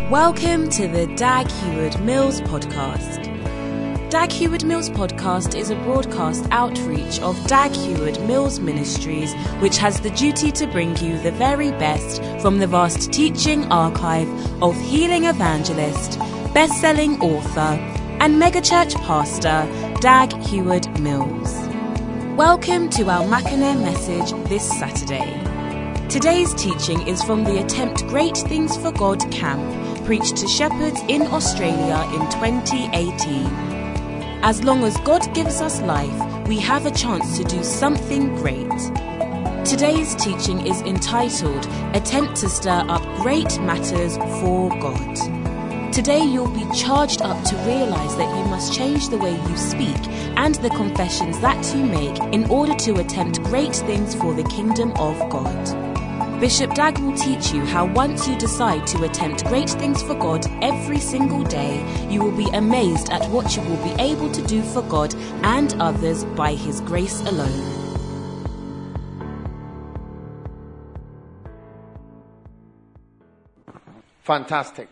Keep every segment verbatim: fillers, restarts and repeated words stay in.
Welcome to the Dag Heward Mills podcast. Dag Heward Mills podcast is a broadcast outreach of Dag Heward Mills Ministries, which has the duty to bring you the very best from the vast teaching archive of healing evangelist, best-selling author, and megachurch pastor Dag Heward Mills. Welcome to our Mackinac message this Saturday. Today's teaching is from the Attempt Great Things for God camp, preached to shepherds in Australia in twenty eighteen. As long as God gives us life, we have a chance to do something great. Today's teaching is entitled, Attempt to Stir Up Great Matters for God. Today you'll be charged up to realize that you must change the way you speak and the confessions that you make in order to attempt great things for the kingdom of God. Bishop Dag will teach you how once you decide to attempt great things for God every single day, you will be amazed at what you will be able to do for God and others by His grace alone. Fantastic.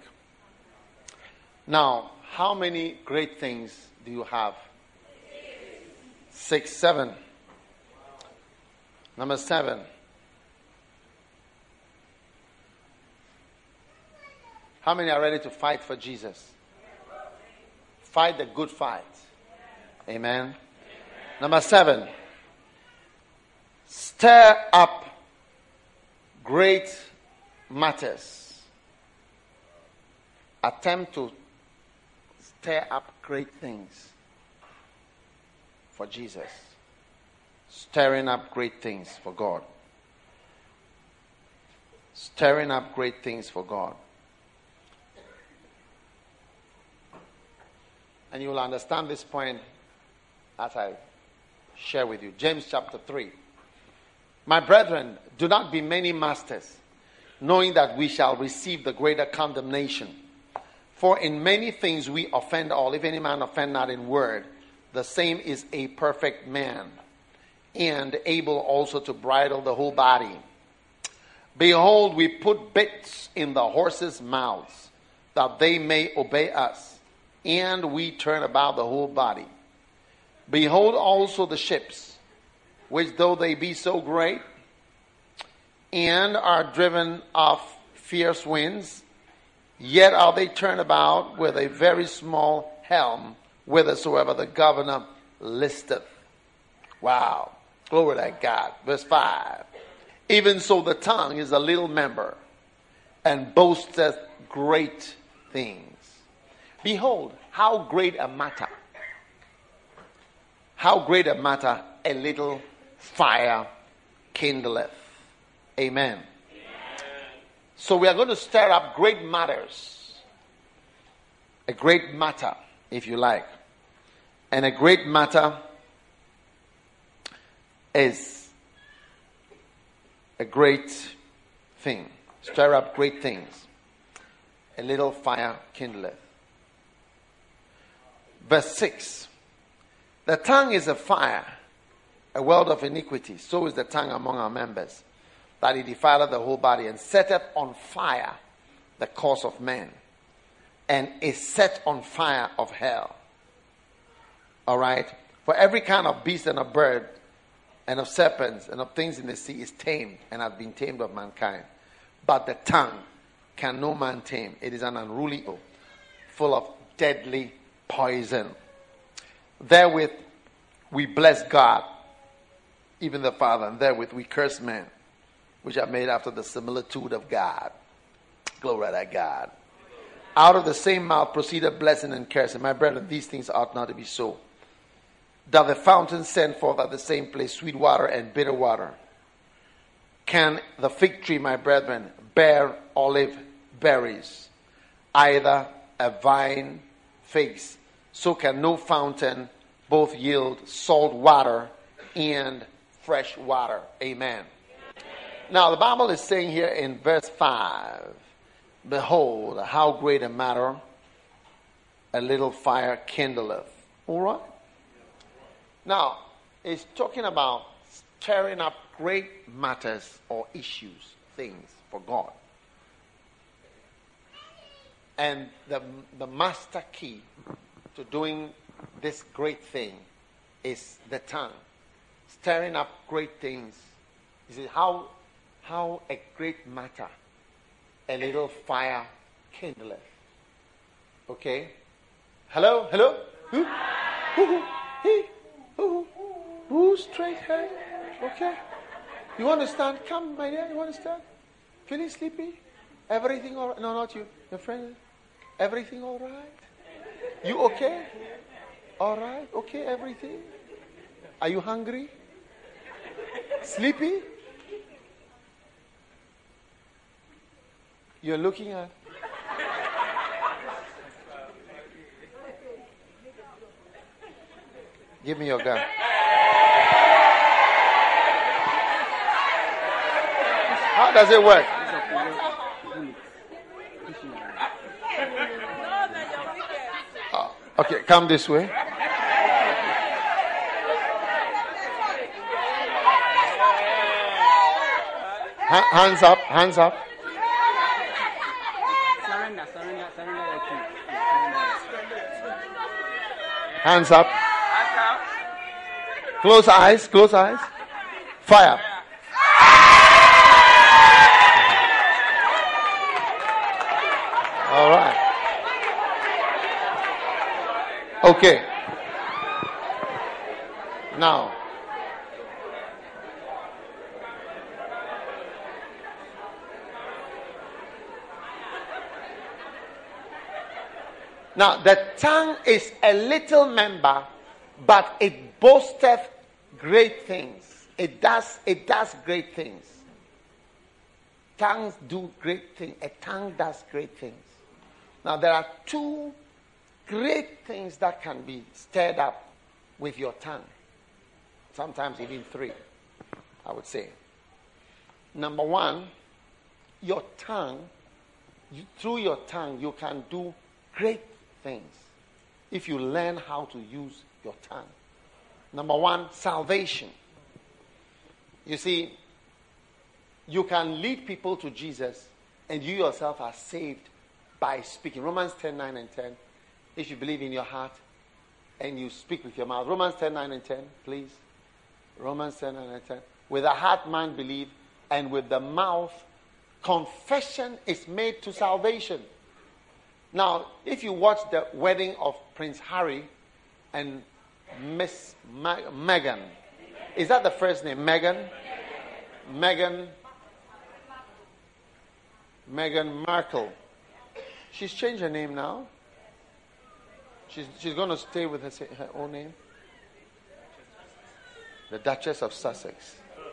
Now, how many great things do you have? Six, seven. Number seven. How many are ready to fight for Jesus? Fight the good fight. Amen. Amen. Number seven. Stir up great matters. Attempt to stir up great things for Jesus. Stirring up great things for God. Stirring up great things for God. And you will understand this point as I share with you. James chapter three. My brethren, do not be many masters, knowing that we shall receive the greater condemnation. For in many things we offend all. If any man offend not in word, the same is a perfect man, and able also to bridle the whole body. Behold, we put bits in the horses' mouths, that they may obey us. And we turn about the whole body. Behold also the ships, which though they be so great, and are driven of fierce winds, yet are they turned about with a very small helm, whithersoever the governor listeth. Wow. Glory to God. Verse five. Even so the tongue is a little member, and boasteth great things. Behold, how great a matter, how great a matter a little fire kindleth. Amen. Amen. So we are going to stir up great matters. A great matter, if you like. And a great matter is a great thing. Stir up great things. A little fire kindleth. Verse six. The tongue is a fire, a world of iniquity. So is the tongue among our members, that it defileth the whole body, and setteth on fire the course of men, and is set on fire of hell. All right? For every kind of beast and of bird, and of serpents, and of things in the sea is tamed, and hath been tamed of mankind. But the tongue can no man tame. It is an unruly evil, full of deadly poison. Therewith we bless God, even the Father, and therewith we curse men, which are made after the similitude of God. Glory to God. Out of the same mouth proceeded blessing and cursing. My brethren, these things ought not to be so. Doth the fountain send forth at the same place sweet water and bitter water? Can the fig tree, my brethren, bear olive berries, either a vine figs? So can no fountain both yield salt water and fresh water. Amen. Amen. Now the Bible is saying here in verse five, behold, how great a matter a little fire kindleth. All right? Now, it's talking about stirring up great matters or issues, things for God. And the, the master key to doing this great thing is the tongue. Stirring up great things. You see, how, how a great matter a little fire kindleth. Okay? Hello? Hello? Who? Who? Who? He? Who? Who? Straight head? Okay? You want to stand? Come, my dear. You want to stand? Feeling sleepy? Everything all right? No, not you. Your friend? Everything all right? You okay? All right? Okay, everything? Are you hungry? Sleepy? You're looking at. Give me your gun. How does it work? Oh, okay, come this way. Ha- hands up, hands up. Surrender, surrender, surrender your key. Hands up. Close eyes, close eyes. Fire. All right. Okay. Now, Now, the tongue is a little member, but it boasteth great things. It does, it does great things. Tongues do great things. A tongue does great things. Now, there are two great things that can be stirred up with your tongue. Sometimes even three, I would say. Number one, your tongue, you, through your tongue, you can do great things if you learn how to use your tongue. Number one, salvation. You see, you can lead people to Jesus and you yourself are saved by speaking. Romans ten, nine and ten. If you believe in your heart and you speak with your mouth. Romans ten, nine and ten, please. Romans ten, nine and ten. With the heart man believe, and with the mouth confession is made to salvation. Now, if you watch the wedding of Prince Harry and Miss Ma- Meghan, is that the first name? Meghan? Meghan. Meghan Markle. She's changed her name now. She's, she's going to stay with her, her own name. The Duchess of Sussex.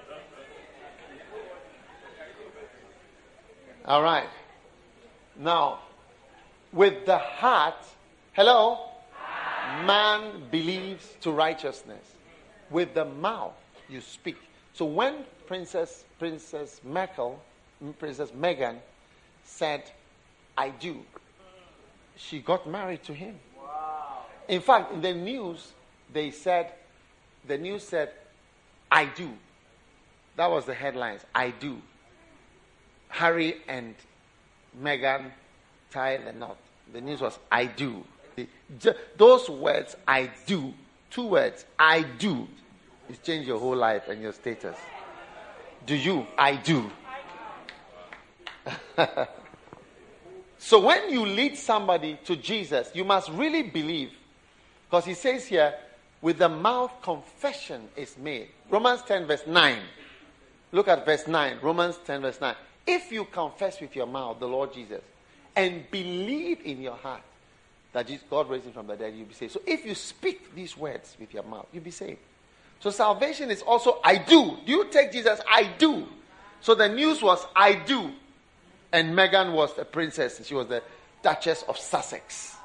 All right. Now, with the heart, hello, man believes to righteousness. With the mouth, you speak. So when Princess Princess Markle, Princess Meghan said, "I do," she got married to him. Wow. In fact, in the news, they said, the news said, "I do." That was the headlines. "I do." Harry and Meghan tied the knot. The news was, "I do." The, those words, "I do," two words, "I do," it changed your whole life and your status. Do you? I do. So when you lead somebody to Jesus, you must really believe. Because he says here, with the mouth confession is made. Romans ten verse nine. Look at verse nine. Romans ten verse nine. If you confess with your mouth the Lord Jesus and believe in your heart that God raised him from the dead, you'll be saved. So if you speak these words with your mouth, you'll be saved. So salvation is also, I do. Do you take Jesus? I do. So the news was, I do. And Meghan was a princess. She was the Duchess of Sussex.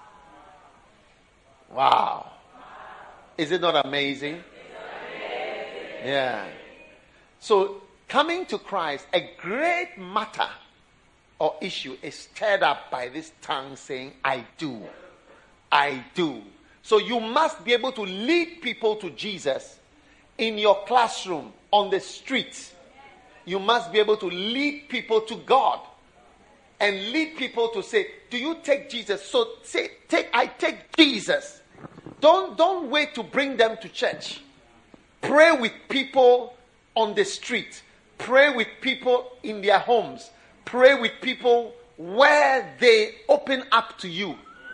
Wow. Is it not amazing? Yeah. So coming to Christ, a great matter or issue is stirred up by this tongue saying, I do. I do. So you must be able to lead people to Jesus in your classroom, on the street. You must be able to lead people to God. and lead people to say, do you take Jesus? So say, take, I take Jesus. Don't, don't wait to bring them to church. Pray with people on the street. Pray with people in their homes. Pray with people where they open up to you.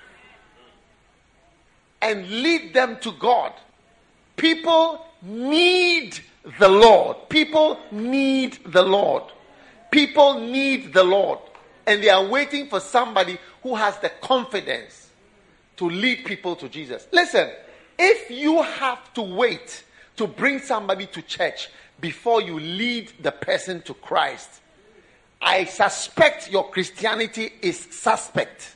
And lead them to God. People need the Lord. People need the Lord. People need the Lord. And they are waiting for somebody who has the confidence to lead people to Jesus. Listen, if you have to wait to bring somebody to church before you lead the person to Christ, I suspect your Christianity is suspect.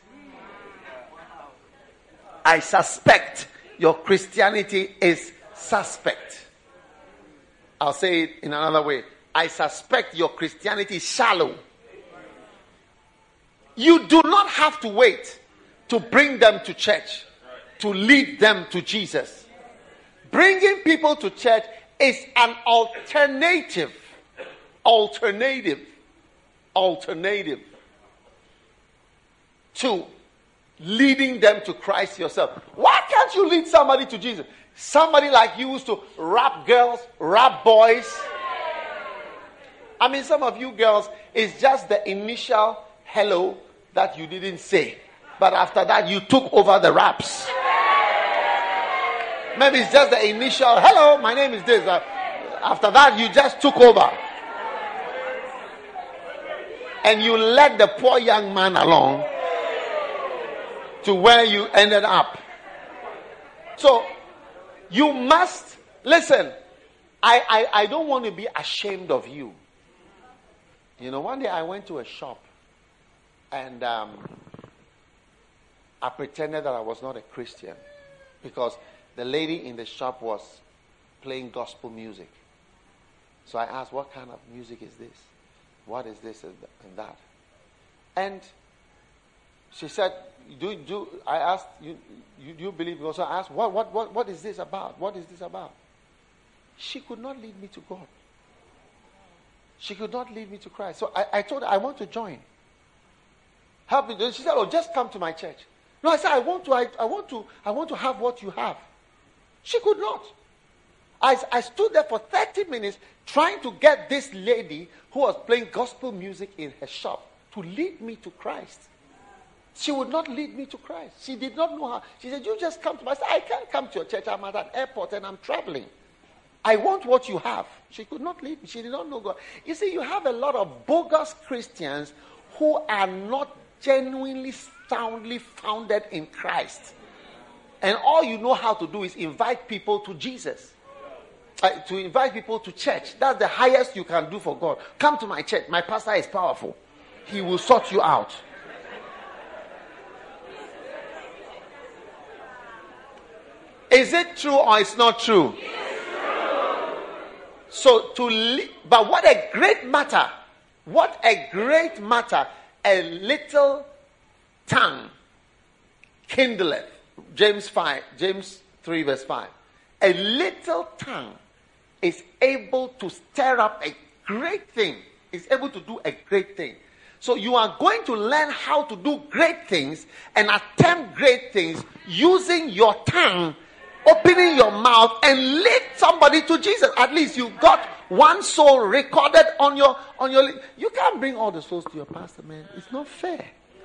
I suspect your Christianity is suspect. I'll say it in another way. I suspect your Christianity is shallow. You do not have to wait to bring them to church, to lead them to Jesus. Bringing people to church is an alternative. Alternative. Alternative. To leading them to Christ yourself. Why can't you lead somebody to Jesus? Somebody like you used to rap girls, rap boys. I mean, some of you girls, it's just the initial hello that you didn't say. But after that, you took over the raps. Maybe it's just the initial, hello, my name is this. Uh, after that, you just took over. And you led the poor young man along to where you ended up. So, you must, listen, I, I, I don't want to be ashamed of you. You know, one day I went to a shop and um, I pretended that I was not a Christian because the lady in the shop was playing gospel music. So I asked, what kind of music is this? What is this and that? And she said, do, do I asked, you, you, do you believe me? So I asked, what, what, what, what is this about? What is this about? She could not lead me to God. She could not lead me to Christ. So I, I told her, I want to join. Help me. She said, oh, just come to my church. No, I said, I want to, I, I want to, I want to have what you have. She could not. I, I stood there for thirty minutes trying to get this lady who was playing gospel music in her shop to lead me to Christ. She would not lead me to Christ. She did not know how. She said, you just come to my. I said, I can't come to your church. I'm at an airport and I'm traveling. I want what you have. She could not lead me. She did not know God. You see, you have a lot of bogus Christians who are not genuinely, soundly founded in Christ. And all you know how to do is invite people to Jesus. Uh, to invite people to church. That's the highest you can do for God. Come to my church. My pastor is powerful. He will sort you out. Is it true or it's not true? It's true. So to li- but what a great matter. What a great matter. A little tongue kindleth. James five, James three verse five. A little tongue is able to stir up a great thing. Is able to do a great thing. So you are going to learn how to do great things and attempt great things using your tongue, opening your mouth and lead somebody to Jesus. At least you got one soul recorded on your on your. You can't bring all the souls to your pastor, man. It's not fair.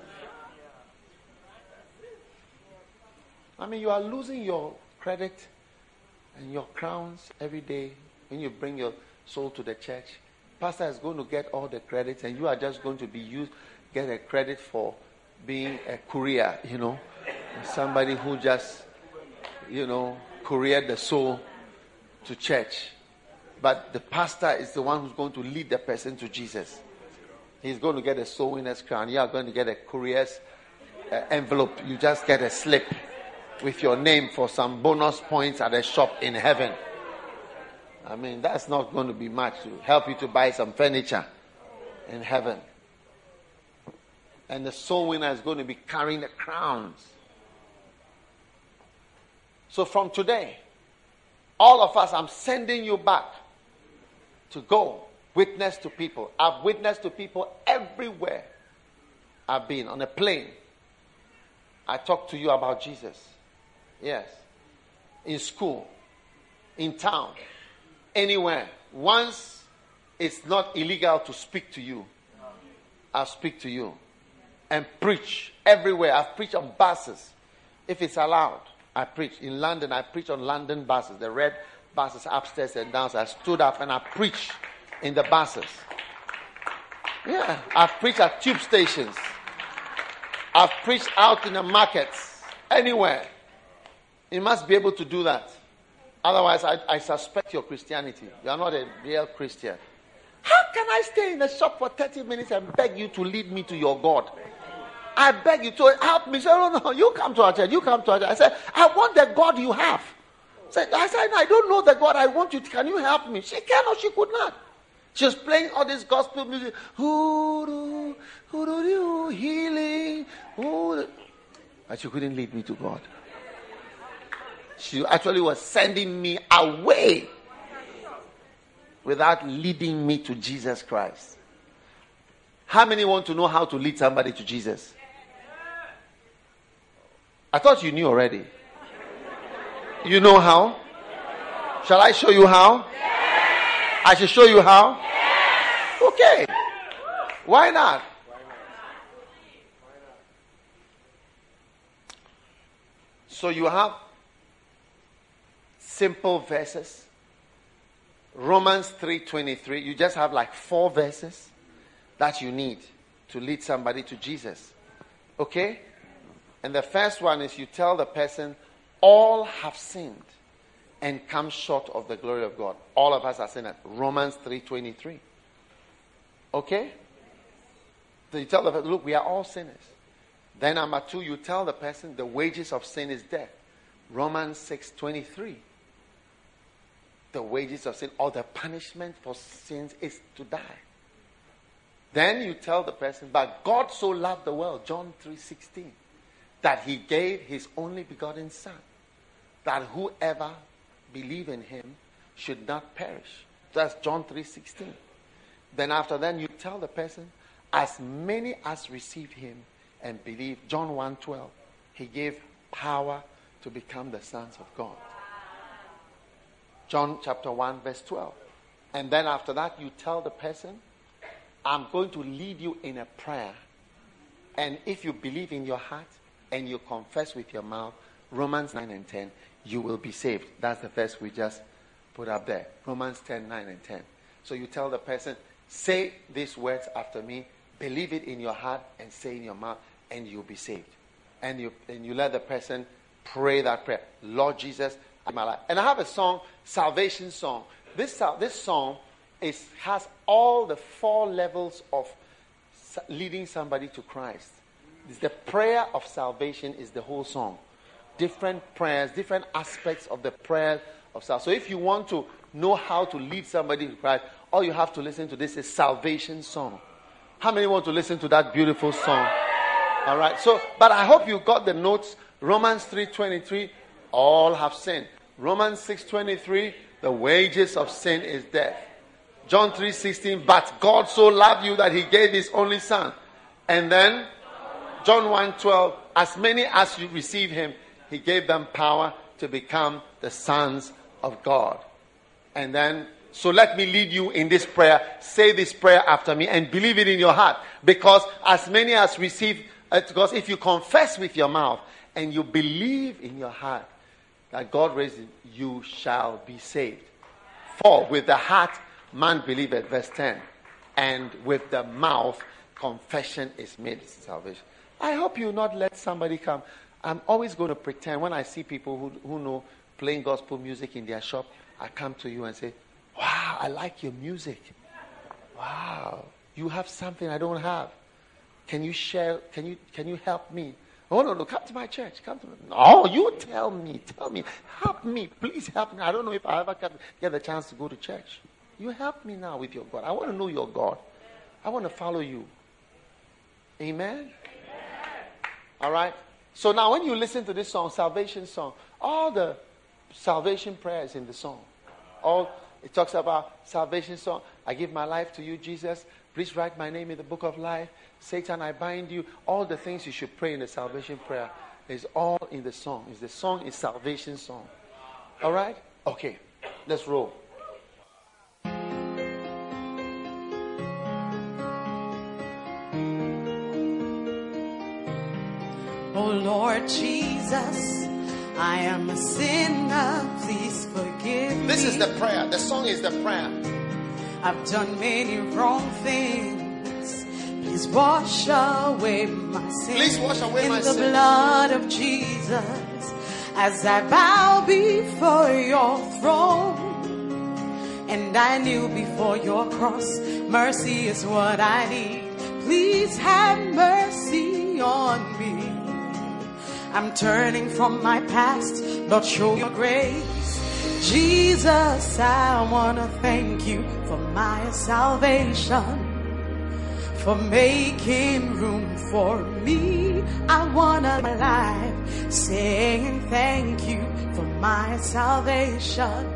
I mean, you are losing your credit and your crowns every day when you bring your soul to the church. Pastor is going to get all the credits and you are just going to be used, get a credit for being a courier, you know. Somebody who just, you know, couriered the soul to church. But the pastor is the one who's going to lead the person to Jesus. He's going to get a soul winner's crown. You are going to get a courier's uh, envelope. You just get a slip with your name for some bonus points at a shop in heaven. I mean, that's not going to be much to help you to buy some furniture in heaven. And the soul winner is going to be carrying the crowns. So from today, all of us, I'm sending you back to go witness to people. I've witnessed to people everywhere. I've been on a plane. I talked to you about Jesus. Yes. In school, in town, anywhere. Once it's not illegal to speak to you, I'll speak to you. And preach everywhere. I've preached on buses. If it's allowed, I preach. In London, I preach on London buses. The red buses upstairs and downstairs. I stood up and I preached in the buses. Yeah. I've preached at tube stations. I've preached out in the markets. Anywhere. You must be able to do that. Otherwise, I, I suspect your Christianity. You are not a real Christian. How can I stay in the shop for thirty minutes and beg you to lead me to your God? I beg you to help me. Say, no, no, you come to our church. You come to our church. I said, I want the God you have. Said, I said, I don't know the God I want you to. Can you help me? She cannot. She could not. She was playing all this gospel music. Hoodoo, hoodoo, healing. Hoodoo. But she couldn't lead me to God. She actually was sending me away without leading me to Jesus Christ. How many want to know how to lead somebody to Jesus? I thought you knew already. You know how? Shall I show you how? I should show you how? Okay. Why not? So you have simple verses. Romans three twenty-three. You just have like four verses that you need to lead somebody to Jesus. Okay? And the first one is you tell the person, all have sinned and come short of the glory of God. All of us are sinners. Romans three twenty-three. Okay? So you tell the person, look, we are all sinners. Then number two, you tell the person the wages of sin is death. Romans six twenty-three. The wages of sin or the punishment for sins is to die. Then you tell the person, but God so loved the world, John three sixteen, that he gave his only begotten Son, that whoever believe in him should not perish. That's John three sixteen. Then after that, you tell the person, as many as receive him and believe, John one twelve, he gave power to become the sons of God. John chapter one verse twelve. And then after that, you tell the person, I'm going to lead you in a prayer. And if you believe in your heart and you confess with your mouth, Romans nine and ten, you will be saved. That's the verse we just put up there. Romans ten, nine and ten. So you tell the person, say these words after me, believe it in your heart and say in your mouth, and you'll be saved. And you and you let the person pray that prayer. Lord Jesus, in my life. And I have a song, salvation song. This this song is has all the four levels of leading somebody to Christ. It's the prayer of salvation is the whole song. Different prayers, different aspects of the prayer of salvation. So if you want to know how to lead somebody to Christ, all you have to listen to this is salvation song. How many want to listen to that beautiful song? All right. So, but I hope you got the notes. Romans three twenty-three, all have sinned. Romans six twenty-three, the wages of sin is death. John three sixteen, but God so loved you that he gave his only Son. And then John one twelve, as many as you receive him, he gave them power to become the sons of God. And then, so let me lead you in this prayer. Say this prayer after me and believe it in your heart. Because as many as receive, uh, because if you confess with your mouth and you believe in your heart that God raised him, you shall be saved. For with the heart man believeth, verse ten, and with the mouth confession is made salvation. I hope you not let somebody come. I'm always going to pretend when I see people who, who know playing gospel music in their shop, I come to you and say, wow, I like your music. Wow, you have something I don't have. Can you share? Can you can you help me? Oh, no, no, come to my church. Come to me. No, you tell me. Tell me. Help me. Please help me. I don't know if I ever get the chance to go to church. You help me now with your God. I want to know your God. I want to follow you. Amen? Amen. All right? So now when you listen to this song, salvation song, all the salvation prayers in the song. All it talks about salvation song. I give my life to you, Jesus. Please write my name in the book of life. Satan, I bind you. All the things you should pray in the salvation prayer is all in the song. Is the song is salvation song. All right? Okay. Let's roll. Oh Lord Jesus, I am a sinner, please forgive me. This is the prayer. The song is the prayer. I've done many wrong things. Please wash away my sin. Please wash away in my the sin. blood of Jesus. As I bow before your throne and I kneel before your cross, mercy is what I need. Please have mercy on me. I'm turning from my past, Lord, show your grace. Jesus, I want to thank you for my salvation, for making room for me. I want to live my life saying thank you for my salvation.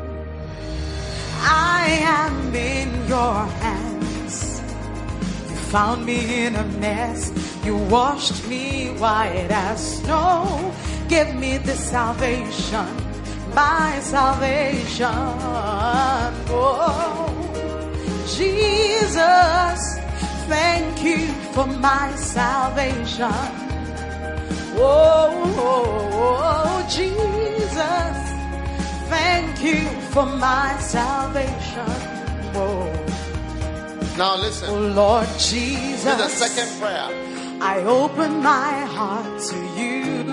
I am in your hands. You found me in a mess. You washed me white as snow. Give me this salvation, my salvation. Oh, Jesus, thank you for my salvation. Oh, oh, oh, Jesus, thank you for my salvation. Oh, now listen. oh Lord Jesus, this is the second prayer. I open my heart to you.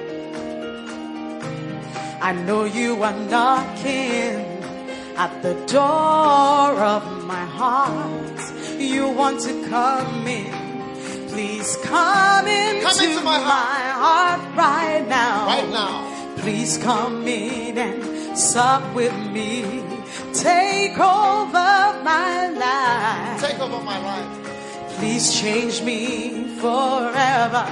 I know you are knocking at the door of my heart. You want to come in. Please come into, come into my, my heart. heart right now. Right now. Please come in and sup with me. Take over my life. Take over my life. Please change me forever.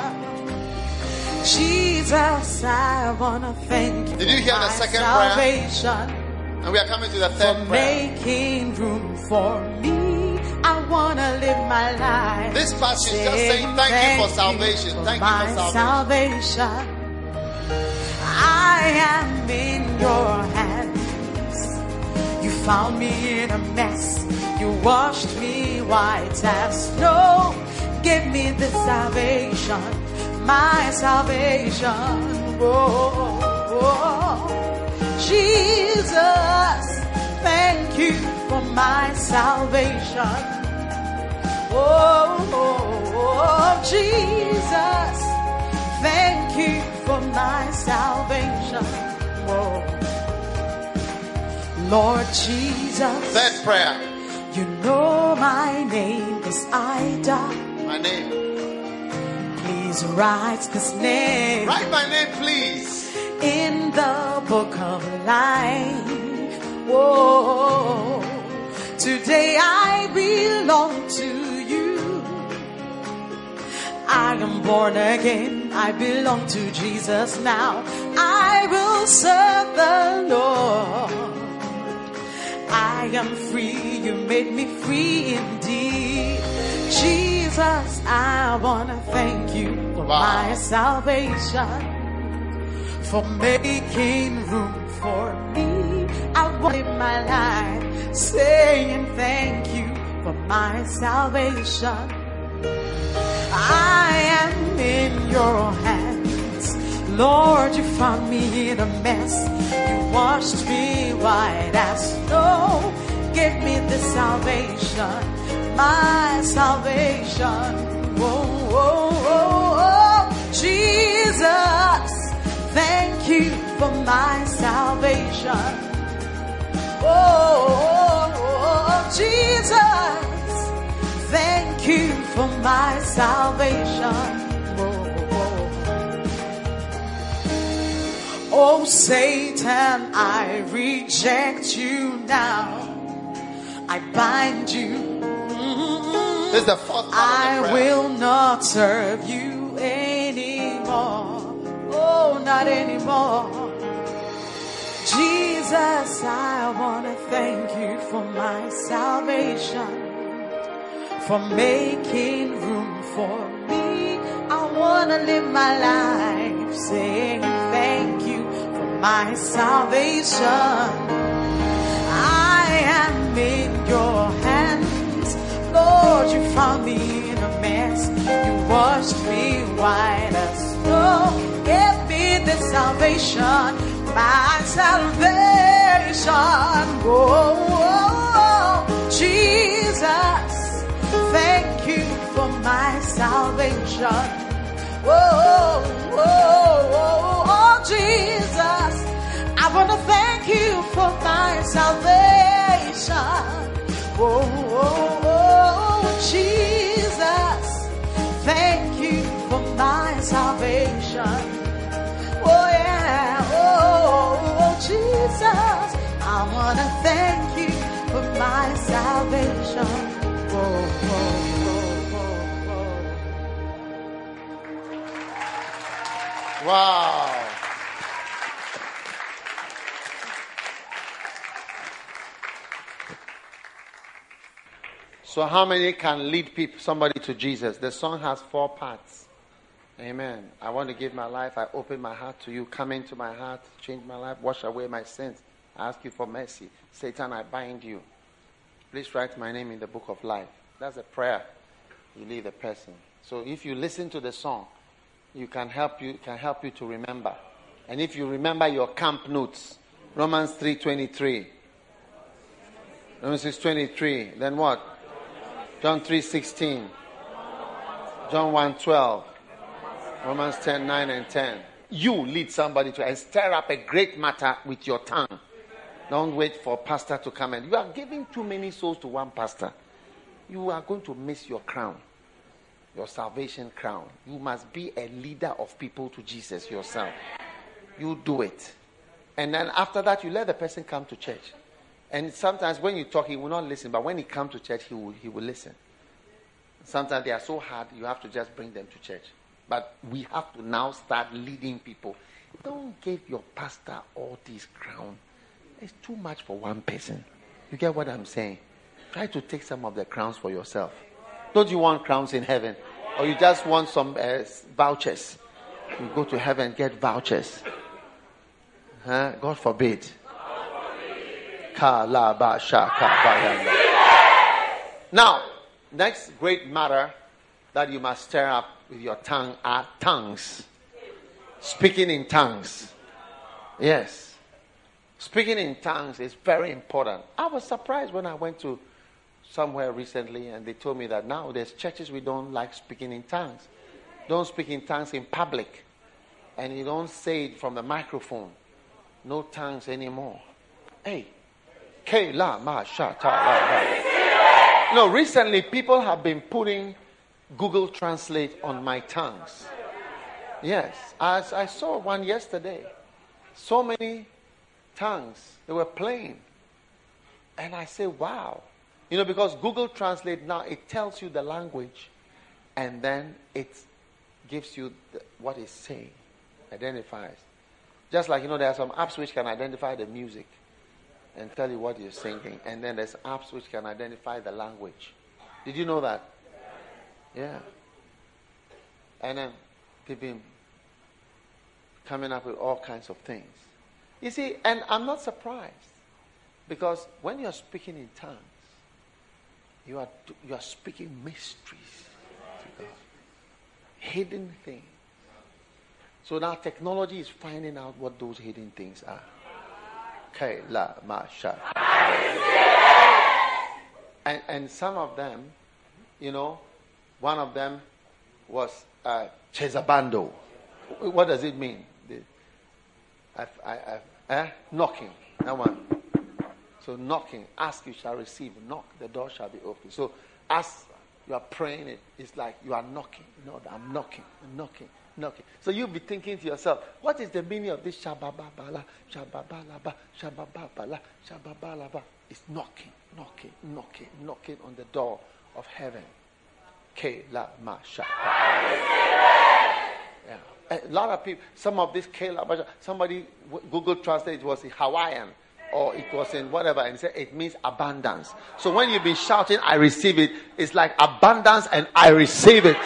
Jesus, I want to thank you. Did you hear the second salvation prayer? And we are coming to the third for prayer. Making room for me. I want to live my life. This passage is just saying thank, thank you for salvation. You for thank my you for salvation. salvation. I am in your hands. You found me in a mess. You washed me white as snow. Give me this salvation, my salvation. Oh, oh, Jesus, thank you for my salvation. Oh, oh, oh, Jesus, thank you for my salvation. Oh, Lord Jesus. Third prayer. You know my name is Ida. My name. Please write this name. Write my name, please. In the book of life. Whoa. Today I belong to you. I am born again. I belong to Jesus now. I will serve the Lord. I am free, you made me free indeed. Jesus, I want to thank you for wow. my salvation, for making room for me. I want to live my life saying thank you for my salvation. I am in your hands. Lord, you found me in a mess. You washed me white as snow. Give me this salvation, my salvation. Whoa, whoa, whoa, whoa. Jesus, thank you for my salvation. Oh, oh, oh, Jesus, thank you for my salvation. Oh, Satan, I reject you now. I bind you. Mm-hmm. This is the fourth part I of the prayer. will not serve you anymore. Oh, not anymore. Jesus, I want to thank you for my salvation, for making room for me. I want to live my life saying thank you for my salvation. I am in your hands. Lord, you found me in a mess. You washed me white as snow. Give me the salvation, my salvation. Oh, oh, oh, Jesus, thank you for my salvation. Oh, oh, oh, oh, oh, Jesus, I want to thank you for my salvation. Oh, oh, oh, Jesus, thank you for my salvation. Oh, yeah, oh, oh, Jesus, I want to thank you for my salvation. Oh, oh, oh, oh, oh. Wow. So how many can lead people, somebody to Jesus? The song has four parts. Amen. I want to give my life. I open my heart to you. Come into my heart. Change my life. Wash away my sins. I ask you for mercy. Satan, I bind you. Please write my name in the book of life. That's a prayer you lead the person. So if you listen to the song, you can help you can help you to remember. And if you remember your camp notes, Romans three twenty-three. Romans six twenty-three. Then what? John three sixteen. John one twelve. Romans ten nine and ten. You lead somebody to and stir up a great matter with your tongue. Don't wait for pastor to come in. You are giving too many souls to one pastor. You are going to miss your crown. Your salvation crown. You must be a leader of people to Jesus yourself. You do it. And then after that, you let the person come to church. And sometimes when you talk, he will not listen. But when he comes to church, he will, he will listen. Sometimes they are so hard, you have to just bring them to church. But we have to now start leading people. Don't give your pastor all this crown. It's too much for one person. You get what I'm saying? Try to take some of the crowns for yourself. Don't you want crowns in heaven? Or you just want some uh, vouchers? You go to heaven, get vouchers. Huh? God forbid. Now, next great matter that you must stir up with your tongue are tongues. Speaking in tongues. Yes. Speaking in tongues is very important. I was surprised when I went to somewhere recently and they told me that now there's churches we don't like speaking in tongues. Don't speak in tongues in public. And you don't say it from the microphone. No tongues anymore. Hey. K la ma sha ta la. No, recently people have been putting Google Translate on my tongues. Yes. I, I saw one yesterday. So many tongues. They were playing. And I say, wow. You know, because Google Translate now, it tells you the language. And then it gives you the, what it's saying. Identifies. Just like, you know, there are some apps which can identify the music. And tell you what you're singing. And then there's apps which can identify the language. Did you know that? Yeah. And then people coming up with all kinds of things. You see, and I'm not surprised. Because when you're speaking in tongues, you are you are speaking mysteries to God. Hidden things. So now technology is finding out what those hidden things are. Okay, la masha. And and some of them, you know, one of them was uh, chesabando. What does it mean? The, I, I, I, eh? Knocking. That one. So knocking, ask you shall receive. Knock, the door shall be open. So as you are praying, it, it's like you are knocking. No, I'm knocking, I'm knocking. Knocking. So you'll be thinking to yourself, what is the meaning of this shababala, shababalaba, shababala, shababalaba? It's knocking, knocking, knocking, knocking on the door of heaven. K la ma sha. Yeah. A lot of people, some of this K la ma, somebody Google Translate was in Hawaiian. or it was in whatever, and said it means abundance. So when you've been shouting, I receive it, it's like abundance and I receive it.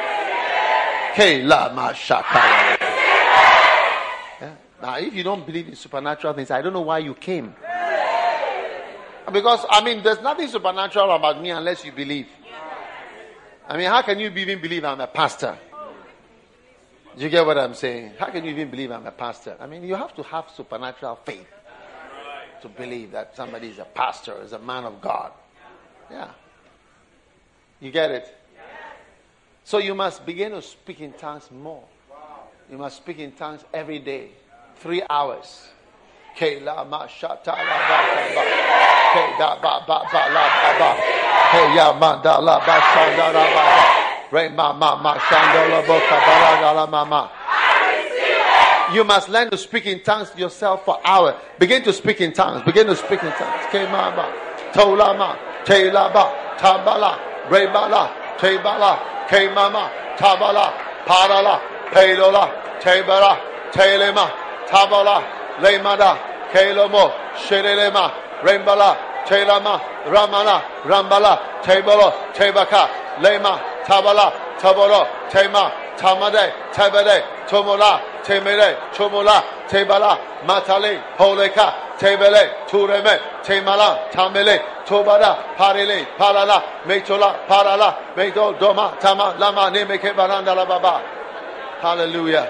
Yeah. Now, if you don't believe in supernatural things, I don't know why you came. Because, I mean, there's nothing supernatural about me unless you believe. I mean, how can you even believe I'm a pastor? Do you get what I'm saying? How can you even believe I'm a pastor? I mean, you have to have supernatural faith to believe that somebody is a pastor, is a man of God. Yeah. You get it? So you must begin to speak in tongues more. You must speak in tongues every day. Three hours. Hey, la ma shata la ba ba. Hey, da ba ba ba la ba ba. Hey, ya ma da la ba shanda la ba ba. Re ma ma ma shanda la ba ka ba la la ma ma. You must learn to speak in tongues yourself for hours. Begin to speak in tongues. Begin to speak in tongues. Ke ma ma, to la ma, te la ba, ta ba la, re ba la, te ba la, ke ma ma, ta ba la, pa la la, pe lo la, te ba la, te le ma, ta ba la. Lemada, Kelomo, Shelema, Rembala, Telama, Ramana, Rambala, Tebolo, Tebaka, Lema, Tabala, Tabolo, Tema, Tamade, Tabade, Tomola, Temele, Chomola, Tebala, Matale, Holeka, Tebele, Tureme, Temala, Tamele, Tobada, Parile, Palala, Metola, Parala, Meto, Doma, Tama, Lama, Nemeke, Baranda, La Baba. Hallelujah.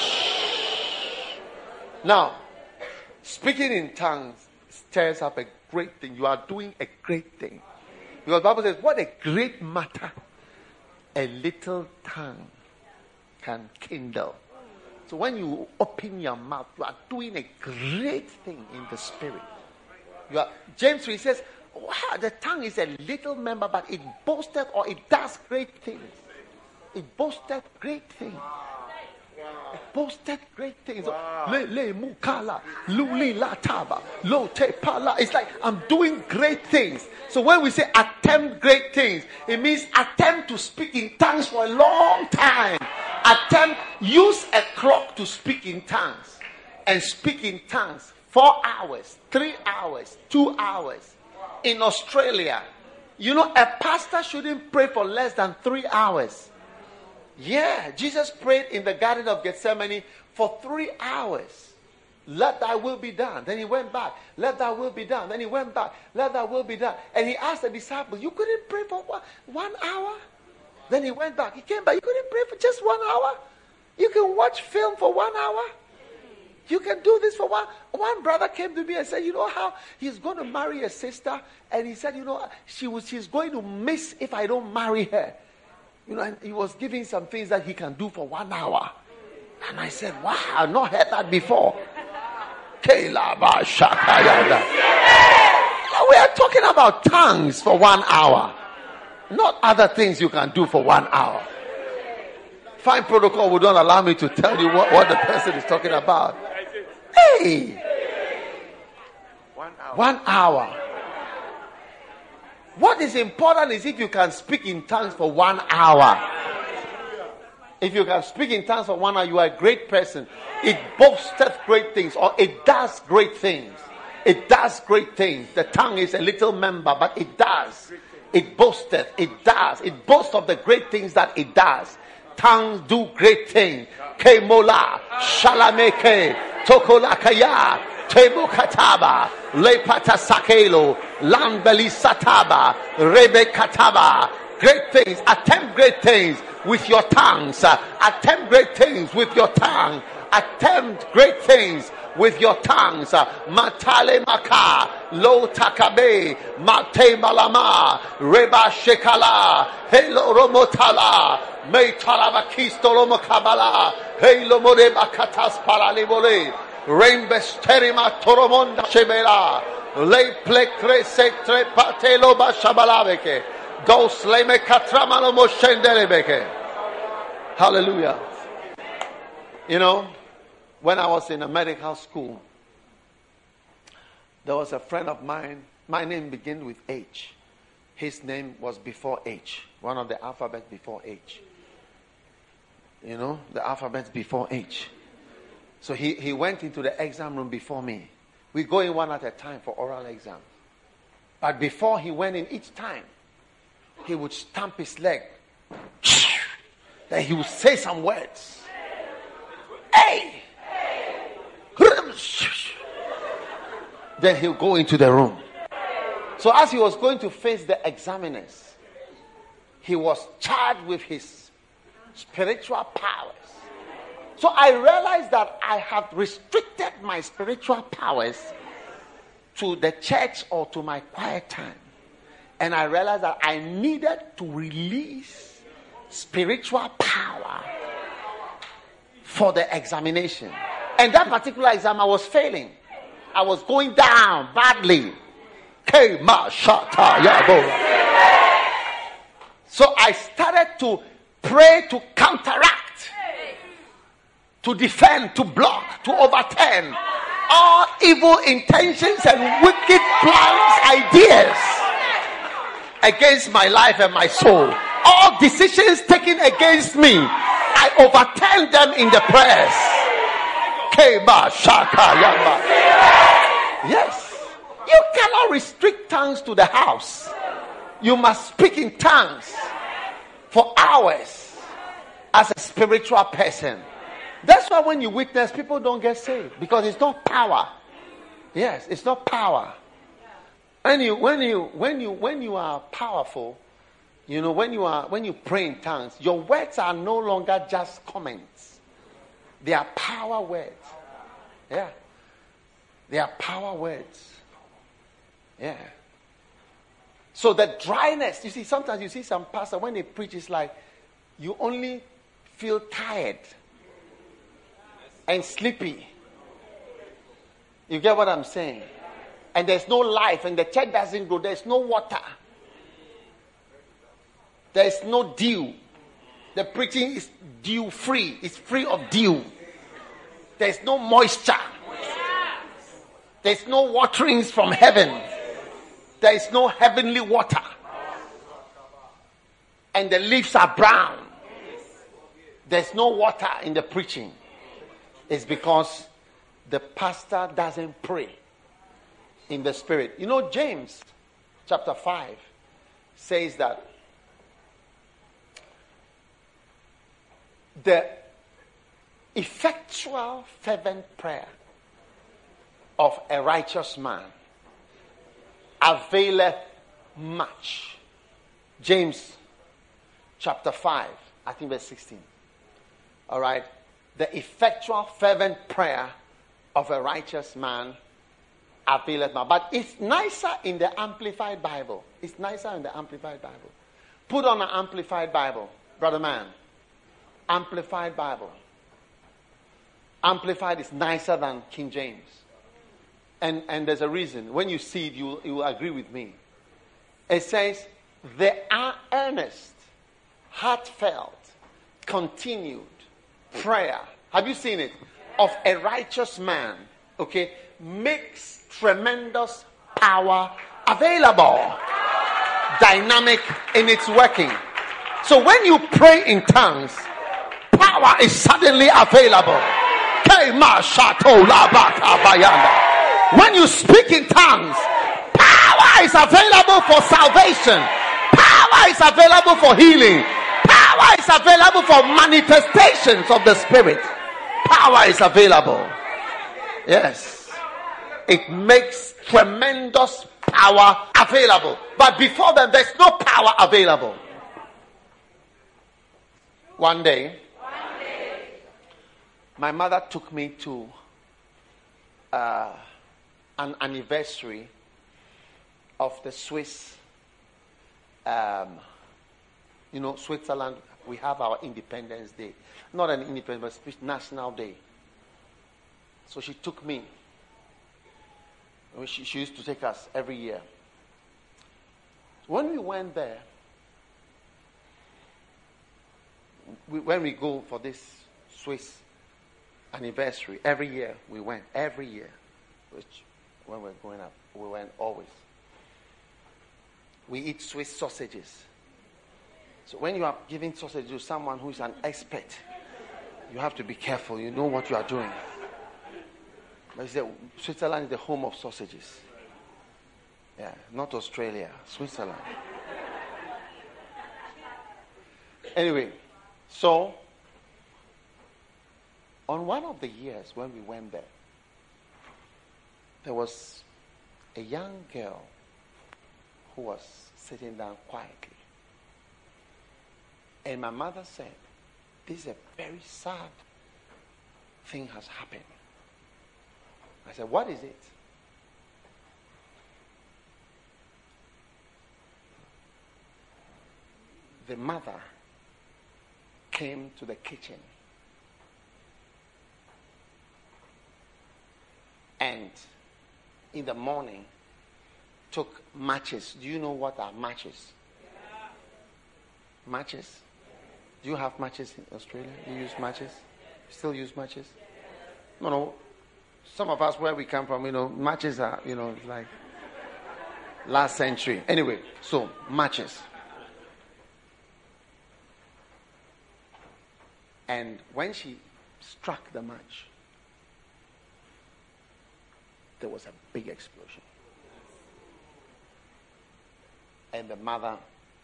Now, speaking in tongues stirs up a great thing. You are doing a great thing. Because the Bible says, what a great matter a little tongue can kindle. So when you open your mouth, you are doing a great thing in the spirit. You are, James three says, wow, the tongue is a little member, but it boasted or it does great things. It boasted great things. Boasted great things. Le le mukala, luli la taba, lo te pala. It's like I'm doing great things. So when we say attempt great things, it means attempt to speak in tongues for a long time. Attempt, use a clock to speak in tongues, and speak in tongues four hours, three hours, two hours. In Australia, you know, a pastor shouldn't pray for less than three hours. Yeah, Jesus prayed in the Garden of Gethsemane for three hours. Let thy will be done. Then he went back. Let thy will be done. Then he went back. Let thy will be done. And he asked the disciples, you couldn't pray for one, one hour? Then he went back. He came back. You couldn't pray for just one hour? You can watch film for one hour? You can do this for one. One brother came to me and said, you know how he's going to marry a sister? And he said, you know, she was, she's going to miss if I don't marry her. You know, and he was giving some things that he can do for one hour. And I said, wow, I've not heard that before. We are talking about tongues for one hour. Not other things you can do for one hour. Fine protocol would not allow me to tell you what, what the person is talking about. Hey! One hour. One hour. What is important is if you can speak in tongues for one hour. If you can speak in tongues for one hour, you are a great person. It boasteth great things, or it does great things. It does great things. The tongue is a little member, but it does. It boasteth. It does. It boasts of the great things that it does. Tongues do great things. Kemola, shalameke, tokolakaya, tebo kataba, lepata sakelo, lambeli sataba, rebe kataba. Great things. Attempt great things with your tongues. Attempt great things with your tongue. Attempt great things with your tongues. Matale maka, lo takabe, mate malama, reba shekala, helo romotala, me talabakisto romokabala, helo moreba katas paralibole, rembes terima toromonda shebela, le plekre se tre patelo bashabalabeke, dos leme katramano moshendelebeke. Hallelujah. You know, when I was in a medical school, there was a friend of mine. My name began with H. His name was before H. One of the alphabets before H. You know, the alphabets before H. So he, he went into the exam room before me. We go in one at a time for oral exam. But before he went in each time, he would stamp his leg. Then he would say some words. Hey! Then he'll go into the room. So as he was going to face the examiners, he was charged with his spiritual powers. So I realized that I had restricted my spiritual powers to the church or to my quiet time. And I realized that I needed to release spiritual power for the examination. And that particular exam, I was failing. I was going down badly. So I started to pray to counteract, to defend, to block, to overturn all evil intentions and wicked plans, ideas against my life and my soul. All decisions taken against me, I overturned them in the prayers. Yes. You cannot restrict tongues to the house. You must speak in tongues for hours as a spiritual person. That's why when you witness, people don't get saved, because it's not power. Yes, it's not power. When you when you when you when you are powerful, you know, when you are when you pray in tongues, your words are no longer just comments. They are power words. Yeah. They are power words. Yeah. So the dryness, you see, sometimes you see some pastor, when they preach, it's like you only feel tired and sleepy. You get what I'm saying? And there's no life, and the church doesn't grow. There's no water. There's no dew. The preaching is dew free. It's free of dew. There's no moisture. There's no waterings from heaven. There is no heavenly water. And the leaves are brown. There's no water in the preaching. It's because the pastor doesn't pray in the spirit. You know, James chapter five says that the effectual fervent prayer of a righteous man availeth much. James chapter five, I think verse sixteen. All right. The effectual fervent prayer of a righteous man availeth much. But it's nicer in the Amplified Bible. It's nicer in the Amplified Bible. Put on an Amplified Bible, brother man. Amplified Bible. Amplified is nicer than King James. And, and there's a reason. When you see it, you, you will agree with me. It says, the earnest, heartfelt, continued prayer. Have you seen it? Of a righteous man, okay, makes tremendous power available. Dynamic in its working. So when you pray in tongues, power is suddenly available. When you speak in tongues, power is available for salvation. Power is available for healing. Power is available for manifestations of the Spirit. Power is available. Yes. It makes tremendous power available. But before then, there's no power available. One day, One day. my mother took me to uh, an anniversary of the Swiss, um, you know, Switzerland. We have our Independence Day. Not an Independence, but National Day. So she took me. She, she used to take us every year. When we went there, we, when we go for this Swiss anniversary, every year we went, every year, which when we were growing up, we went always. We eat Swiss sausages. So when you are giving sausage to someone who is an expert, you have to be careful. You know what you are doing. But he said, Switzerland is the home of sausages. Yeah, not Australia, Switzerland. Anyway, so on one of the years when we went there, there was a young girl who was sitting down quietly. And my mother said, this is a very sad thing has happened. I said, what is it? The mother came to the kitchen and in the morning took matches. Do you know what are matches? Matches? Do you have matches in Australia? Do you use matches? You still use matches? No, no. Some of us where we come from, you know, matches are, you know, like last century. Anyway, so matches. And when she struck the match, there was a big explosion. And the mother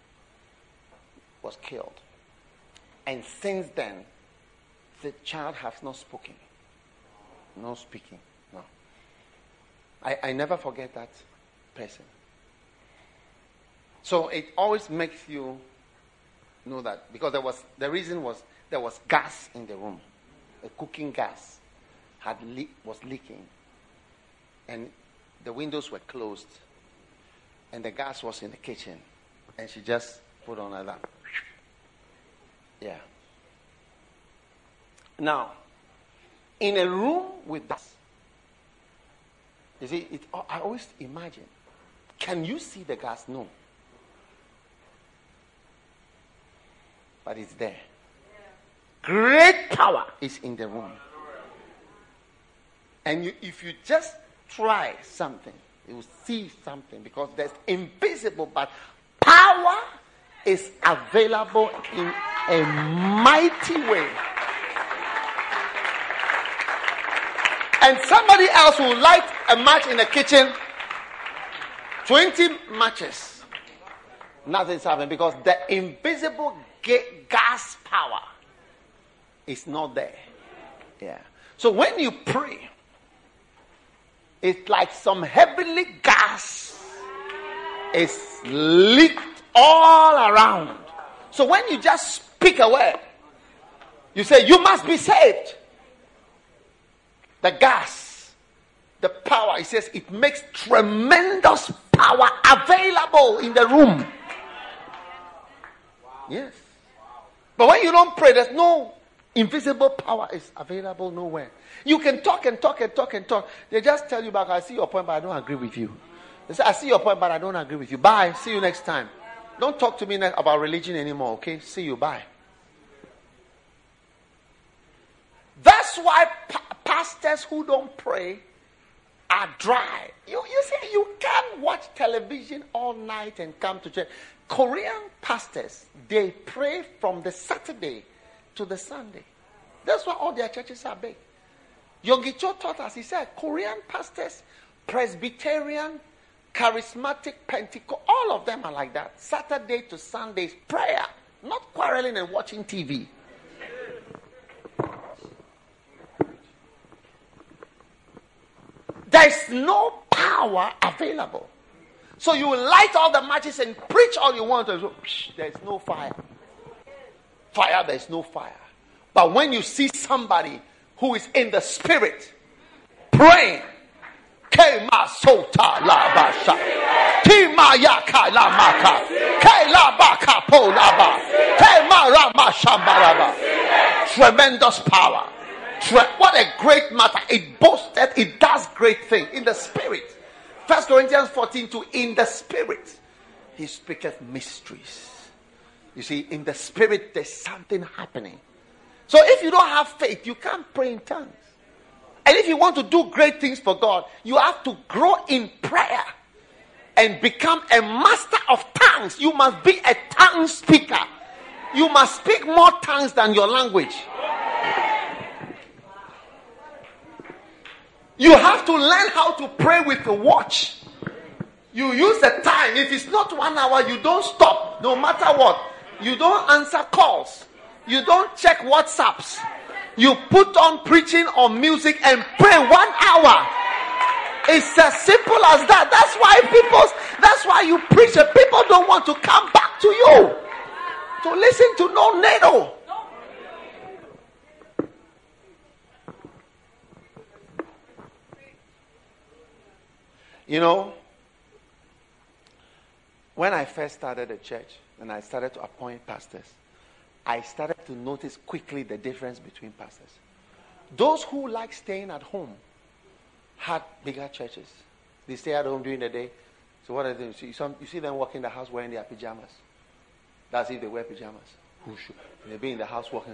was killed. And since then, the child has not spoken. No speaking. No. I, I never forget that person. So it always makes you know that, because there was the reason was there was gas in the room. A cooking gas had le- was leaking. And the windows were closed. And the gas was in the kitchen. And she just put on her lap. Yeah. Now, in a room with gas, you see, it, I always imagine, can you see the gas? No. But it's there. Great power is in the room. And you, if you just try something, you will see something, because there's invisible, but power is available in a mighty way. And somebody else will light a match in the kitchen, twenty matches, nothing's happening, because the invisible ga- gas power is not there. Yeah. So when you pray, it's like some heavenly gas is leaked all around. So when you just speak a word, you say, you must be saved. The gas, the power, it says it makes tremendous power available in the room. Yes. But when you don't pray, there's no invisible power is available nowhere. You can talk and talk and talk and talk. They just tell you back, I see your point, but I don't agree with you. They say, I see your point, but I don't agree with you. Bye. See you next time. Don't talk to me about religion anymore, okay? See you. Bye. That's why pa- pastors who don't pray are dry. You, you see, you can't watch television all night and come to church. Korean pastors, they pray from the Saturday to the Sunday. That's why all their churches are big. Yonggi Cho taught us, he said, Korean pastors, Presbyterian, Charismatic, Pentecost, all of them are like that. Saturday to Sunday, prayer, not quarreling and watching T V. There's no power available. So you will light all the matches and preach all you want. And so, psh, there's no fire. Fire, there's no fire. But when you see somebody who is in the spirit praying, Kema sota la basha, Tima yaka la maka, Ke la baka po la ba, Kema rama shambaraba. Tremendous power. Tre- what a great matter. It boasted, it does great things in the spirit. First Corinthians fourteen two, in the spirit he speaketh mysteries. You see, in the spirit there's something happening. So if you don't have faith, you can't pray in tongues. And if you want to do great things for God, you have to grow in prayer and become a master of tongues. You must be a tongue speaker. You must speak more tongues than your language. You have to learn how to pray with a watch. You use the time. If it's not one hour, you don't stop, no matter what. You don't answer calls. You don't check WhatsApps. You put on preaching or music and pray one hour. It's as simple as that. That's why people, that's why you preach and people don't want to come back to you to listen to no NATO. You know, when I first started the church and I started to appoint pastors, I started to notice quickly the difference between pastors. Those who like staying at home had bigger churches. They stay at home during the day. So what are they? You see, some, you see them walking in the house wearing their pajamas. That's if they wear pajamas. They'll be in the house walking.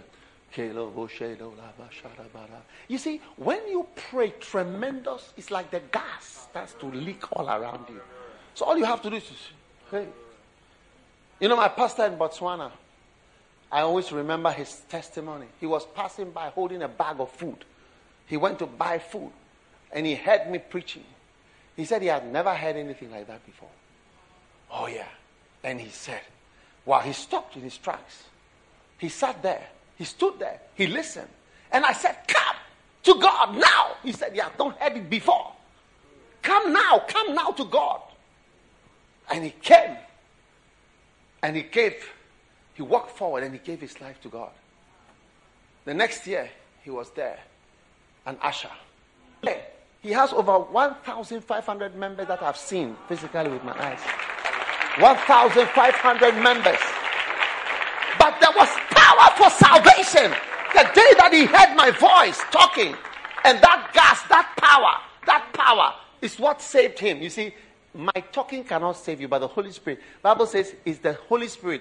You see, when you pray tremendous, it's like the gas starts to leak all around you. So all you have to do is, hey. You know, my pastor in Botswana, I always remember his testimony. He was passing by holding a bag of food. He went to buy food and he heard me preaching. He said he had never heard anything like that before. Oh yeah. And he said, wow, he stopped in his tracks. He sat there. He stood there. He listened. And I said, come to God now. He said, yeah, don't heard it before. Come now. Come now to God. And he came. And he gave, he walked forward and he gave his life to God. The next year, he was there. An usher. He has over one thousand five hundred members that I've seen physically with my eyes. one thousand five hundred members. But there was power for salvation. The day that he heard my voice talking, and that gas, that power, that power is what saved him. You see, my talking cannot save you, but the Holy Spirit. Bible says it's the Holy Spirit.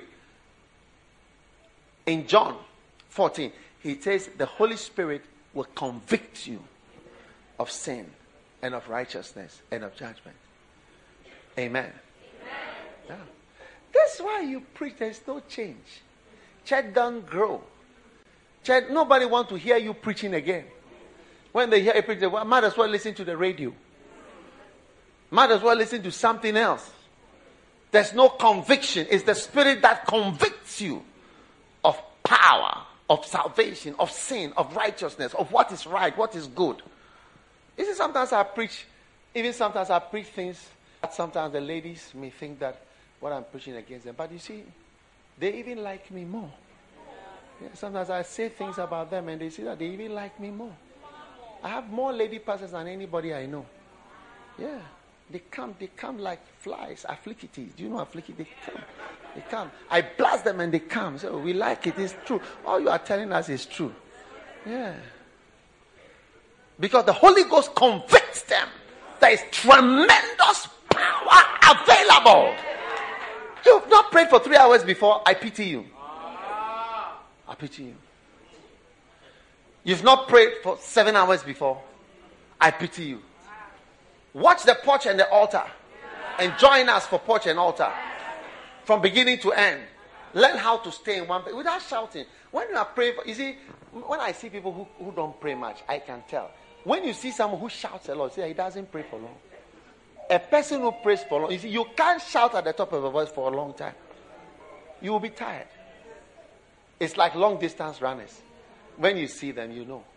In John fourteen, he says the Holy Spirit will convict you of sin and of righteousness and of judgment. Amen. Amen. Yeah. That's why you preach. There's no change. Church don't grow. Church, nobody wants to hear you preaching again. When they hear you preach, they might as well listen to the radio. Might as well listen to something else. There's no conviction. It's the Spirit that convicts you of power, of salvation, of sin, of righteousness, of what is right, what is good. You see, sometimes I preach, even sometimes I preach things that sometimes the ladies may think that what I'm preaching against them. But you see, they even like me more. Yeah, sometimes I say things about them and they see that they even like me more. I have more lady pastors than anybody I know. Yeah. They come, they come like flies, afflictities. Do you know afflictities? They come. They come. I blast them and they come. So we like it. It's true. All you are telling us is true. Yeah. Because the Holy Ghost convicts them. There is tremendous power available. You've not prayed for three hours before. I pity you. I pity you. You've not prayed for seven hours before. I pity you. Watch the porch and the altar. And join us for porch and altar. From beginning to end. Learn how to stay in one place without shouting. When you are praying, for, you see, when I see people who, who don't pray much, I can tell. When you see someone who shouts a lot, see, he doesn't pray for long. A person who prays for long, you see, you can't shout at the top of your voice for a long time. You will be tired. It's like long distance runners. When you see them, you know.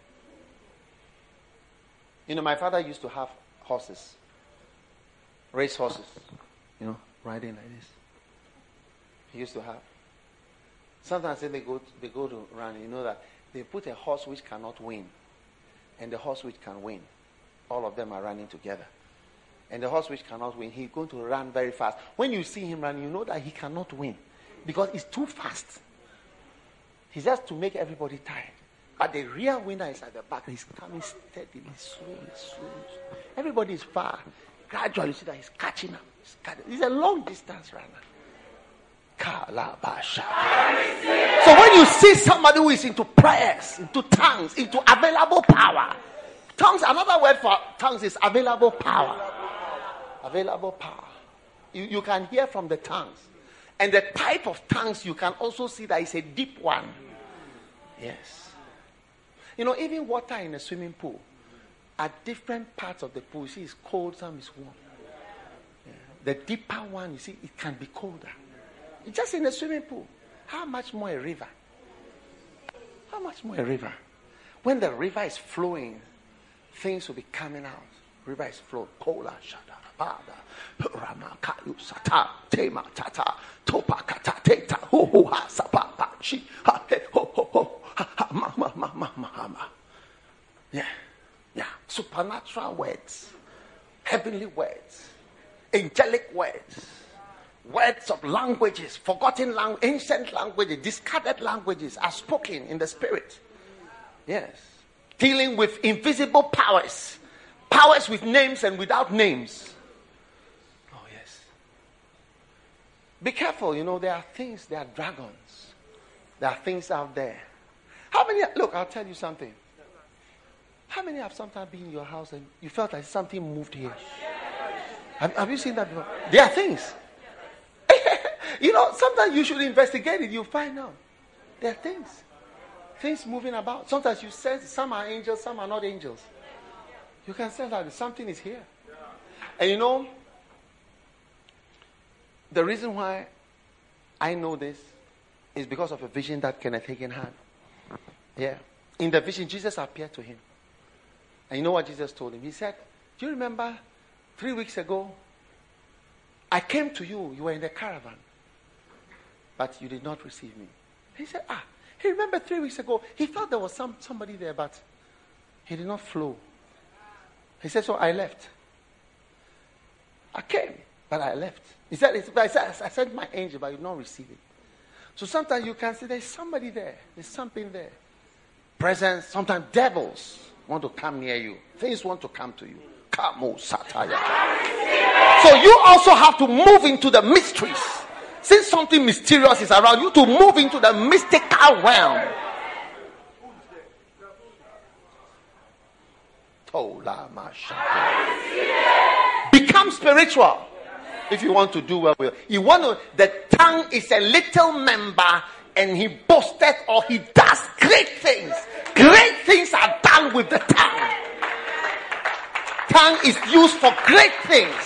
You know, my father used to have horses, race horses, you know, riding like this. He used to have. Sometimes when they go, to, they go to run, you know that they put a horse which cannot win, and the horse which can win. All of them are running together. And the horse which cannot win, he's going to run very fast. When you see him run, you know that he cannot win because he's too fast. He's just to make everybody tired. But the real winner is at the back. He's coming steadily, slowly, slowly. Everybody is far. Gradually, you see that he's catching up. He's, catching. He's a long distance runner. So when you see somebody who is into prayers, into tongues, into available power, tongues, another word for tongues is available power. Available power. You, you can hear from the tongues. And the type of tongues you can also see that is a deep one. Yes. You know, even water in a swimming pool. at different parts of the pool. You see, it's cold, some is warm. Yeah. The deeper one, you see, it can be colder. It's just in a swimming pool. How much more a river? How much more a river? When the river is flowing, things will be coming out. River is flowing. Kola, shada, bada, rama, kayu, sata, tema, tata, topa, kata, teta, ho, ho, ha, sapa, pa, chi, ha, he, ho, ho, ho, ha, ha, ma, ma, ma, ma, ma, ma. Yeah, yeah. Supernatural words, heavenly words, angelic words, words of languages, forgotten language, ancient languages, discarded languages are spoken in the spirit. Yes. Dealing with invisible powers. Powers with names and without names. Oh, yes. Be careful, you know, there are things, there are dragons. There are things out there. How many, look, I'll tell you something. How many have sometimes been in your house and you felt like something moved here? Have, have you seen that before? There are things. You know, sometimes you should investigate it. You find out. There are things. Things moving about. Sometimes you sense some are angels, some are not angels. You can sense that something is here. And you know, the reason why I know this is because of a vision that Kenneth Hagin had. Yeah. In the vision, Jesus appeared to him. And you know what Jesus told him? He said, do you remember three weeks ago, I came to you, you were in the caravan, but you did not receive me. He said, ah, he remembered three weeks ago, he felt there was some somebody there, but he did not flow. He said, so I left. I came, but I left. He said, I, said I sent my angel, but you did not receive it. So sometimes you can see there's somebody there. There's something there. Presence, sometimes devils want to come near you. Things want to come to you. Kamo sataya. So you also have to move into the mysteries. Since something mysterious is around you, to move into the mystical realm. Become spiritual if you want to do well. You want to, the tongue is a little member and he boasted or he does great things. Great things are done with the tongue. Tongue is used for great things.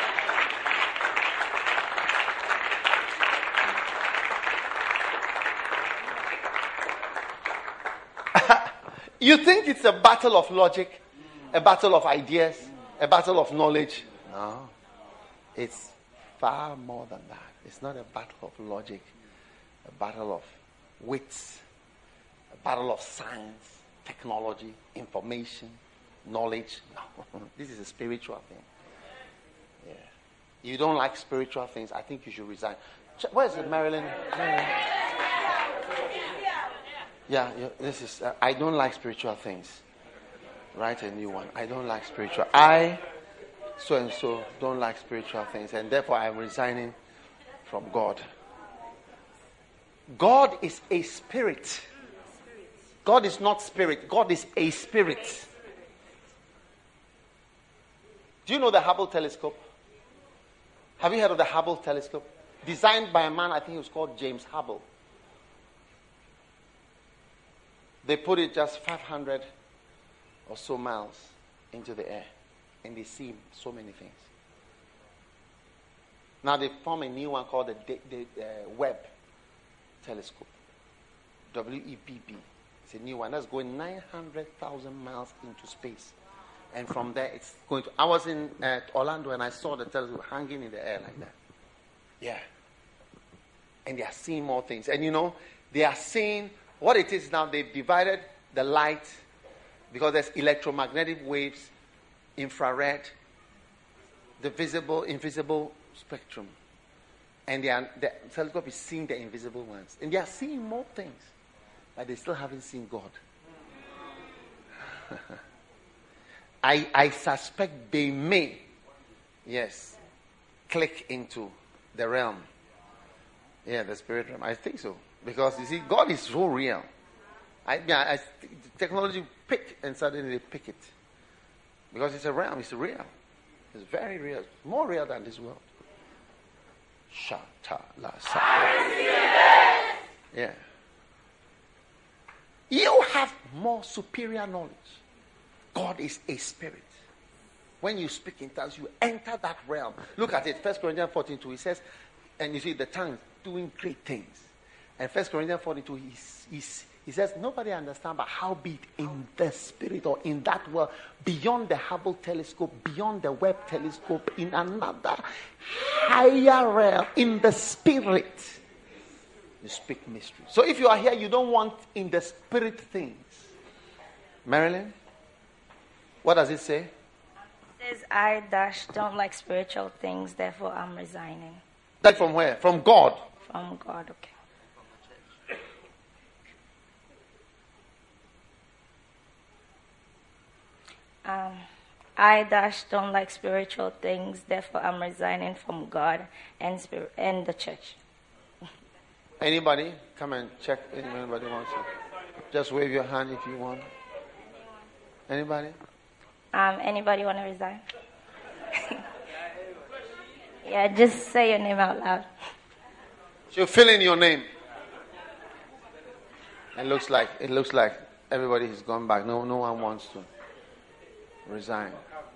You think it's a battle of logic, a battle of ideas, a battle of knowledge? No. It's far more than that. It's not a battle of logic, a battle of wits, a battle of science, technology, information, knowledge. No. This is a spiritual thing. Yeah. You don't like spiritual things, I think you should resign. Where is it, Marilyn? Marilyn? Yeah, yeah, this is, uh, I don't like spiritual things. Write a new one. I don't like spiritual. I, so and so, don't like spiritual things. And therefore I'm resigning from God. God is a spirit. God is not spirit. God is a spirit. Do you know the Hubble telescope? Have you heard of the Hubble telescope? Designed by a man, I think he was called James Hubble. They put it just five hundred or so miles into the air. And they see so many things. Now they form a new one called the, the, the uh, Webb telescope. W E B B. It's a new one. That's going nine hundred thousand miles into space. And from there it's going to... I was in uh, Orlando and I saw the telescope hanging in the air like that. Yeah. And they are seeing more things. And you know, they are seeing... What it is now, they've divided the light because there's electromagnetic waves, infrared, the visible, invisible spectrum. And they are, the telescope is seeing the invisible ones. And they are seeing more things, but they still haven't seen God. I, I suspect they may, yes, click into the realm. Yeah, the spirit realm. I think so. Because you see, God is so real. I, yeah, I, technology pick and suddenly they pick it. Because it's a realm, it's real. It's very real. It's more real than this world. Shata la sa. Yeah. You have more superior knowledge. God is a spirit. When you speak in tongues, you enter that realm. Look at it. First Corinthians fourteen two. He says, and you see the tongue doing great things. And First Corinthians fourteen two, he's, he's, he says, nobody understands, but how be it in the spirit or in that world, beyond the Hubble telescope, beyond the Webb telescope, in another higher realm, in the spirit, you speak mystery. So if you are here, you don't want in the spirit things. Marilyn, what does it say? It says, I dash don't like spiritual things, therefore I'm resigning. That from where? From God? From God, okay. Um, I dash don't like spiritual things, therefore I'm resigning from God and spirit and the church. Anybody? Come and check if anybody wants to. Just wave your hand if you want. Anybody? Um, anybody want to resign? Yeah, just say your name out loud. So fill in your name. It looks like it looks like everybody has gone back. No, no one wants to resign.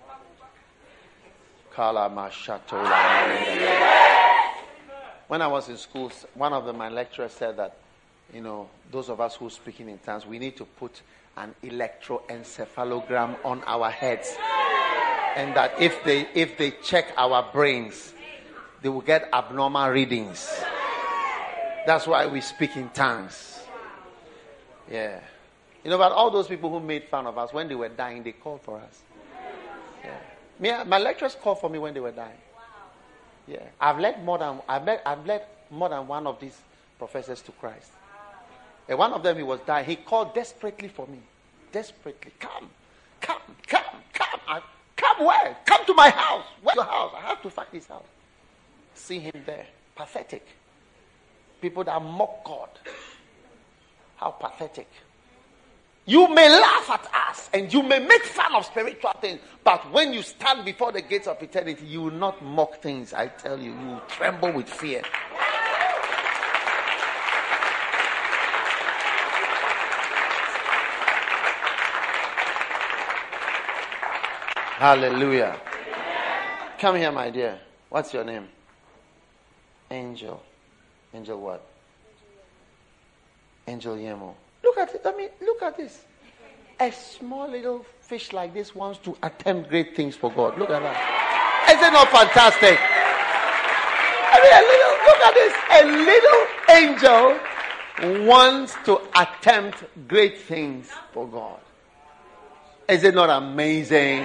When I was in school, one of the, my lecturers said that, you know, those of us who are speaking in tongues, we need to put an electroencephalogram on our heads, and that if they if they check our brains, they will get abnormal readings. That's why we speak in tongues. Yeah. You know, but all those people who made fun of us when they were dying, they called for us. Yeah. Me, my lecturers called for me when they were dying. Yeah. I've led more than I've led, I've led more than one of these professors to Christ. And one of them, he was dying. He called desperately for me. Desperately. Come. Come. Come. Come. I, come where? Come to my house. Where's your house? I have to find his house. See him there. Pathetic. People that mock God. How pathetic. You may laugh at us and you may make fun of spiritual things, but when you stand before the gates of eternity, you will not mock things. I tell you, you will tremble with fear. Hallelujah. Come here, my dear. What's your name? Angel. Angel what? Angel Yemo. Look at it. I mean, look at this. A small little fish like this wants to attempt great things for God. Look at that. Is it not fantastic? I mean, a little, look at this. A little angel wants to attempt great things for God. Is it not amazing?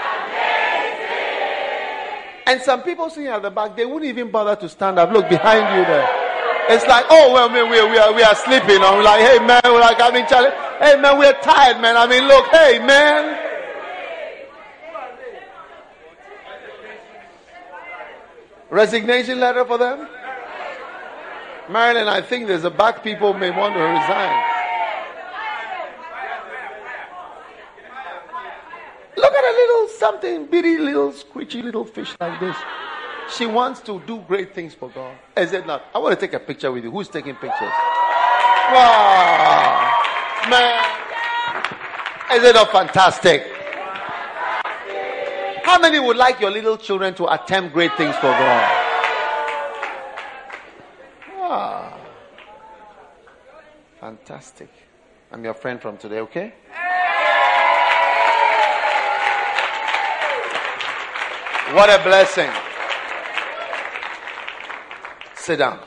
And some people sitting at the back, they wouldn't even bother to stand up. Look behind you there. It's like, oh, well, man, we, we, are, we are sleeping. I'm like, hey, man, we're like having challenge. Hey, man, we're tired, man. I mean, look, hey, man. Resignation letter for them? Marilyn, I think there's a back people may want to resign. Look at a little something, bitty little squishy little fish like this. She wants to do great things for God. Is it not? I want to take a picture with you. Who's taking pictures? Wow. Man. Is it not fantastic? How many would like your little children to attempt great things for God? Wow. Fantastic. I'm your friend from today, okay? What a blessing. Sit down.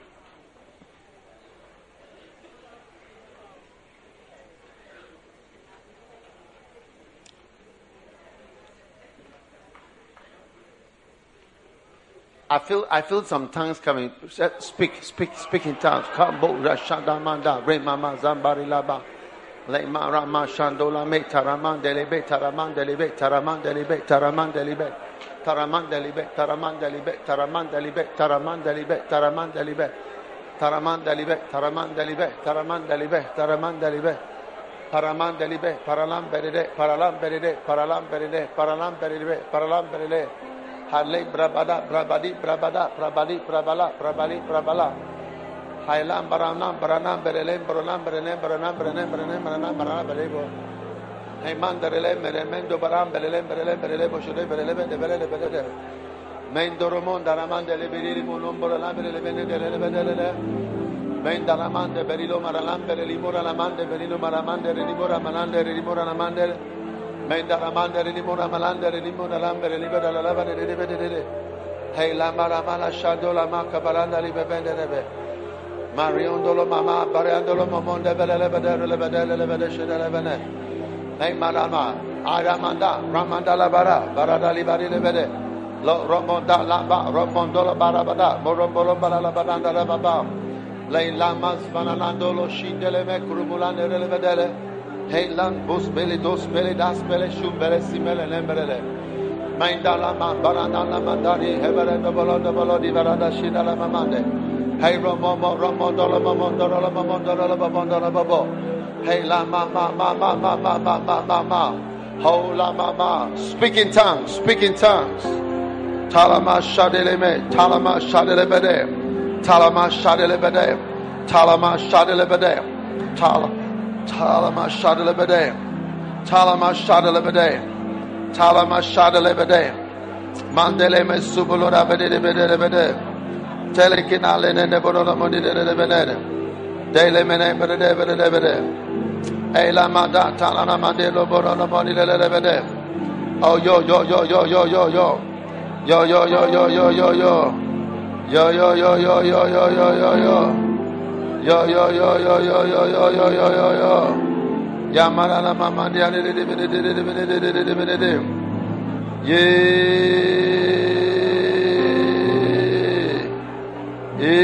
I feel I feel some tongues coming. Speak, speak, speak in tongues. Kambo Rashadamanda, Remama Zambari Laba. Lema Rama Shandola Me Taramandelibe, Taramandelibe, Taramandelibe, Taramandelibe. Taramandelibe, Taramandelibe, Taramandelibe, Taramandelibe, Taramandelibe, Taramandelibe, Taramandelibe, Taramandelibe, Taramandelibe, Paramandelibe, Paralamberide, Paralamberide, Paralamberide, Paralamberide, Paralamberide, Hale Brabada, Brabadi, Brabada, Brabadi, Brabala, Brabali, Brabala, Hailam Baranam, Baranam, Berelem, Baranam, Berenem, Baranam, Berenem, Berenem, Baranam, Baranam, Berebo. Hey mandarele mere mendo barambele lemberele berele boshore berele bende berele berele. Mendo romonda ramande le berili monombora lambre le bende le bende. Menda ramande berilo maralambere limora lamande berilo maramande limora malande limora lamande. Menda ramande limora malande limora lambere libera la lava de de. Hey la maramala shadola makabalanda libende rebe. Mariondolo mama bariandolo momonde berele berele berele berele shedele bene. Hey marama aramanda ramanda la bara barada libari lebede. Lo romonda la ba romondola barabada morombolo barala baranda la baba. Lei lamas vananando lo shindele me kurumulane relevedele. Hey lan bus beli dos beli das beli shumbele simele lemberele. Maindala man baranda la mandari hebere dobolo dobolo di barada shindala mamande. Hey romomo romondola momondola la momondola la momondola babo. Hey la ma ma ma ma ma ma ma ma ma ma. Ho la ma ma. Speak in tongues. Speak in tongues. Talama shadeleme. Talama shadelebede. Talama shadelebede. Talama shadelebede. Tala. Talama shadelebede. Talama shadelebede. Talama shadelebede. Mandeleme subulora bede bede bede. Telekinale ne borola modide bede. Dele mene bede bede bede. Ela manda talana mandelo borola modide bede. Oh yo yo yo yo yo yo yo. Yo yo yo yo yo yo yo. Yo yo yo yo yo yo yo yo yo. Yo yo yo yo yo yo yo yo yo yo yo. Yamara la mama dia de de de de de de de de de de de. Ye. Ye.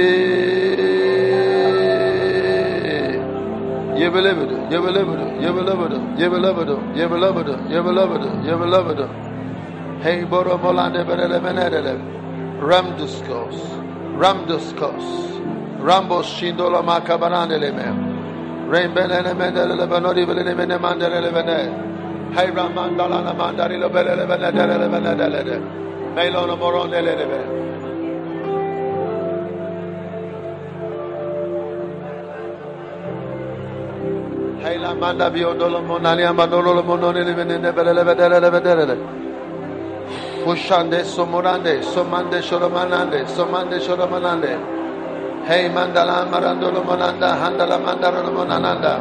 Ye believe it. Ye believe it. Ye believe it. Ye believe it. Ye believe it. Ye believe it. Ye believe it. Hey boro volande berele benedele. Ramduskos. Ramduskos. Rambos shindola makabarandele me. Rain benene mendele benori belene mene mandele bene. Hey ramandala na mandari lo belele benedele benedele. Melono morondele be. Hey la manda biondolo monali ambandolo monone benene belele benedele benedele. Pushande somorande somande shoromanande somande shoromanande. Hey mandala marandolo monanda handala mandaro monananda.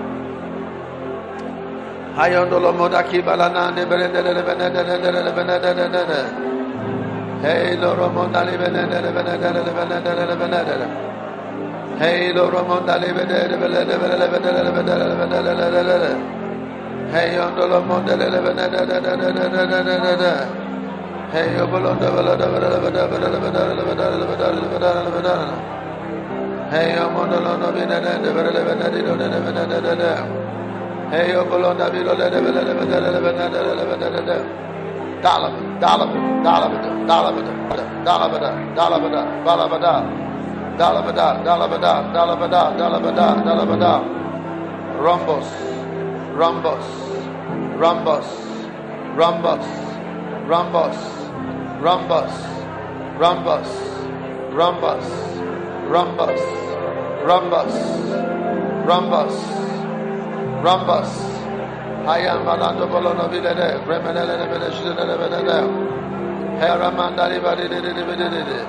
Hayondolo modaki balanande berendele benedele benedele. Hey loro mondali benedele benedele benedele benedele. Hey loro mondali benedele benedele benedele benedele. Hey yondolo mondele benedele benedele. Hey, yo bolonda bolonda bolonda bolonda bolonda bolonda bolonda bolonda bolonda. Hey, yo mondolo binene de bolonda bolonda di bolonda bolonda. Hey, yo bolonda bolonda bolonda bolonda bolonda bolonda. Dalab, dalab, dalab, dalab, dalab, dalab, balabada, dalabada, dalabada, dalabada, dalabada, dalabada. Rhombus, rhombus, rhombus, rhombus. Rhombus, rhombus, rhombus, rhombus, rhombus, rhombus, rhombus, rhombus. Hayam balando bolono videre, remenele beneshide benede. Heramanda libadi de de de de de.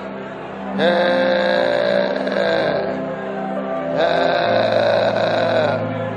Hey, hey,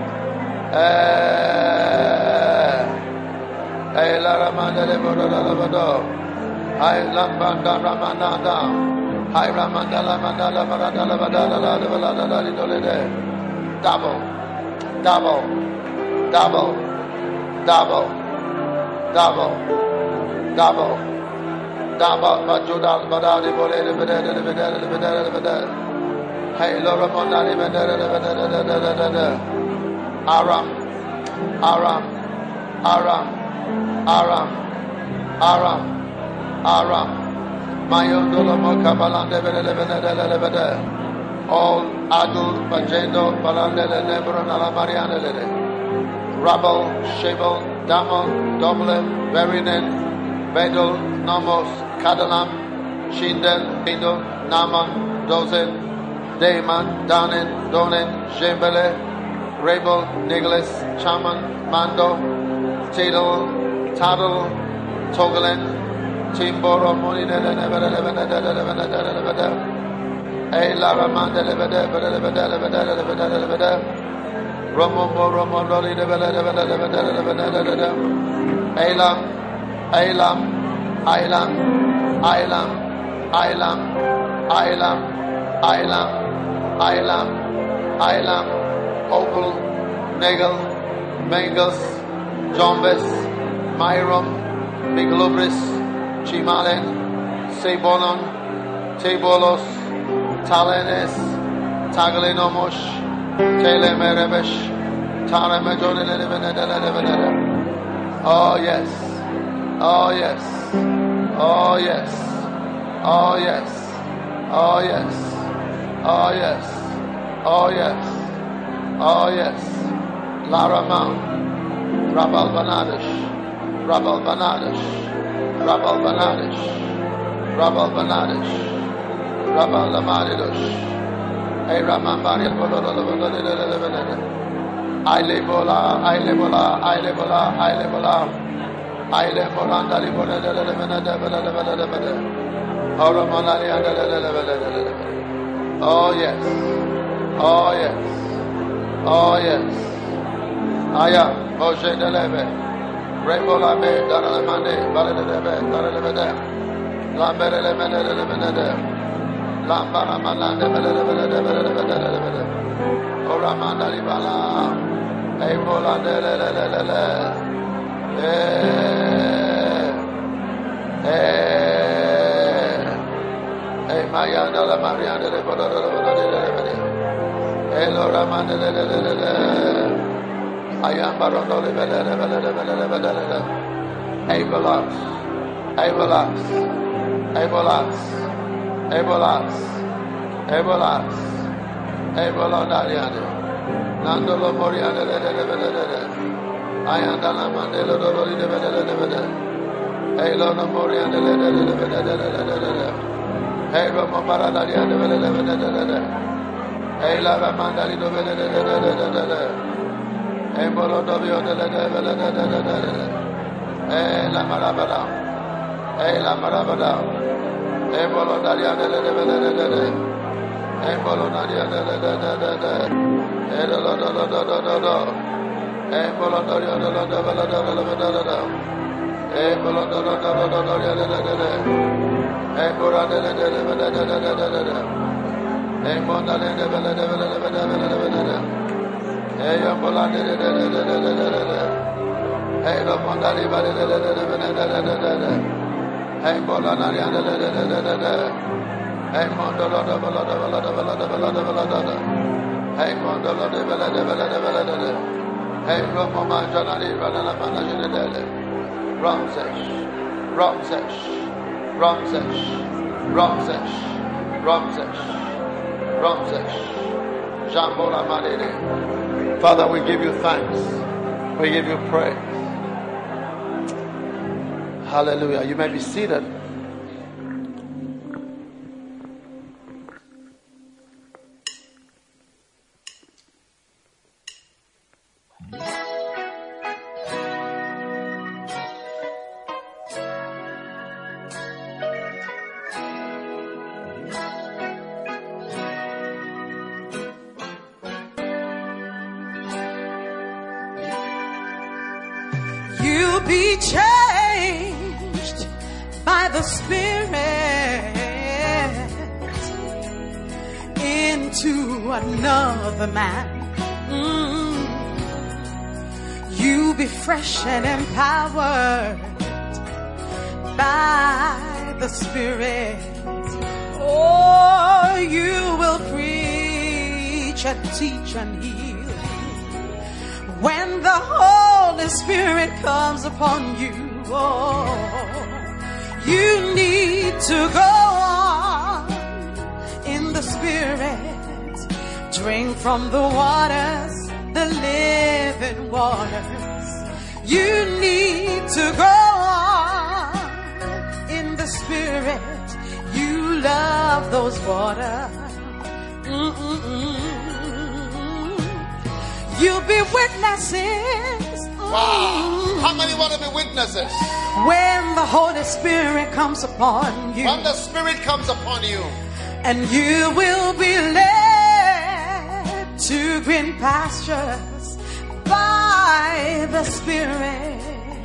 hey. Hey la ramanda de boro la bado. Hey la banda ramanada. Hey ramanda la manda la barada la bada la la la la la dole de. Double, double, double, double, double, double, double. Majuda bada de bole de bede de bede de bede de bede. Hey la ramanda de bede de bede de de de de. Aram, Aram, Aram. Aram, Aram, Aram. Mayondolo mokabalande bele bele bele bele. All adult magendo balande le nebro nala mariane le. Rabel, Shebel, Damon, Doblem, Verinen, Bedel, Nomos, Kadalam, Shindel, Indo, Naman, Dozen, Dayman, Danen, Donen, Shembele, Rabel, Niglis, Chaman, Mando. Tidal, Taddle, Togelin, Timboro, Moni, Hey, Lara Manda, Romo, Romo, Loli, Elam, Elam, Ilam, Ilam, Ilam, Ilam, Ilam, Ilam, Ilam, Opal, Nagel, Mangus, Jombes, Myron, Miglobris, Chimalen, Sebonon, Tebolos, Talenes, Tagalinomosh, Telemerebesh, Taramajone. Oh yes, oh yes, oh yes, oh yes, oh yes, oh yes, oh yes, oh yes. Laramount, Rabal Banadish, Rabal Banadish, Rabal Banadish, Rabal Banadish, Rabal Lamadish, A Ramambari, I Lebola, I Lebola, I Lebola, I Lebola, I Lebola, oh yes, oh yes, oh yes. Aya, Moshe Deleve, Rebola Be, Daralamande, Baladebe, Daralebe, Lambere Menede, Lambara Malande, Belede, Oramanda Libala, Ebola Delele, eh, eh, eh, Maya Dala Mariana, Elora Mandele. I am Barono, Ebolas, Ebolas, Ebolas, Ebolas, Ebolas, Ebola Dariano, Nandolo Moriana, I am Dana Mandela, Elona Moriana, Eva Maparadariana, Ela Mandalino, Embolo Dobio de la Eh la Marabada, Eh la Marabada, Embolo Daria de la Embolo Daria de la Embolo Daria de la Embolo Daria de la Embora de la Embona de la Hey, I'm Bolani. Hey, the Mondali. Hey, Bolana. Hey, Mondolo. Hey, Mondolo. Hey, Romama Janari. Ramsesh, Ramsesh, Ramsesh, Ramsesh, Ramsesh, Ramsesh, Jambola Madede. Father, we give you thanks. We give you praise. Hallelujah. You may be seated. Be changed by the Spirit into another man. Mm. You be fresh and empowered by the Spirit. Oh, you will preach and teach and heal. When the Holy Spirit comes upon you, oh, you need to go on in the Spirit. Drink from the waters, the living waters. You need to go on in the Spirit. You love those waters. Mm-mm-mm. You'll be witnesses. Wow. How How many want to be witnesses? When the Holy Spirit comes upon you, When the Spirit comes upon you, and you will be led to green pastures by the Spirit.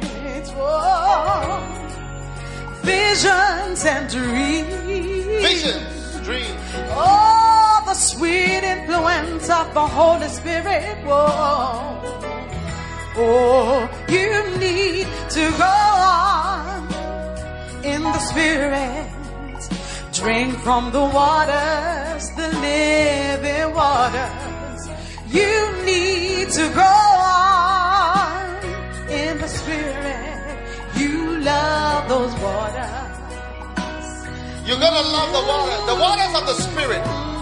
Oh, visions and dreams. visions, dreams. Oh, the sweet influence of the Holy Spirit. Whoa. Oh, you need to go on in the Spirit. Drink from the waters, the living waters. You need to go on in the Spirit. You love those waters. You're going to love the water, the waters of the Spirit.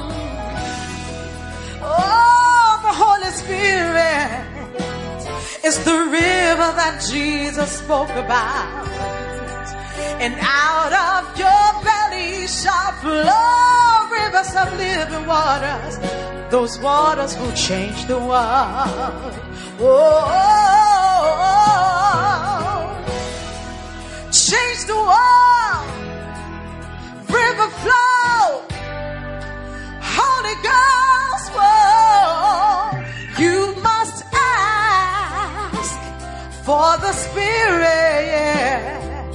Oh, the Holy Spirit is the river that Jesus spoke about. And out of your belly shall flow rivers of living waters. Those waters will change the world. Oh, oh, oh. Change the world. River flow. Holy Ghost, whoa. You must ask for the Spirit, yeah.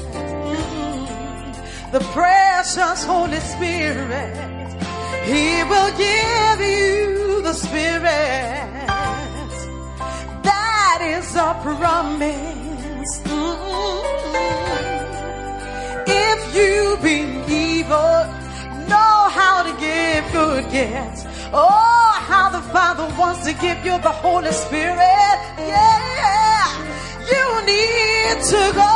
The precious Holy Spirit, He will give you the Spirit. That is a promise. Mm-hmm. If you be evil, know how to give good gifts. Oh, how the Father wants to give you the Holy Spirit. Yeah, you need to go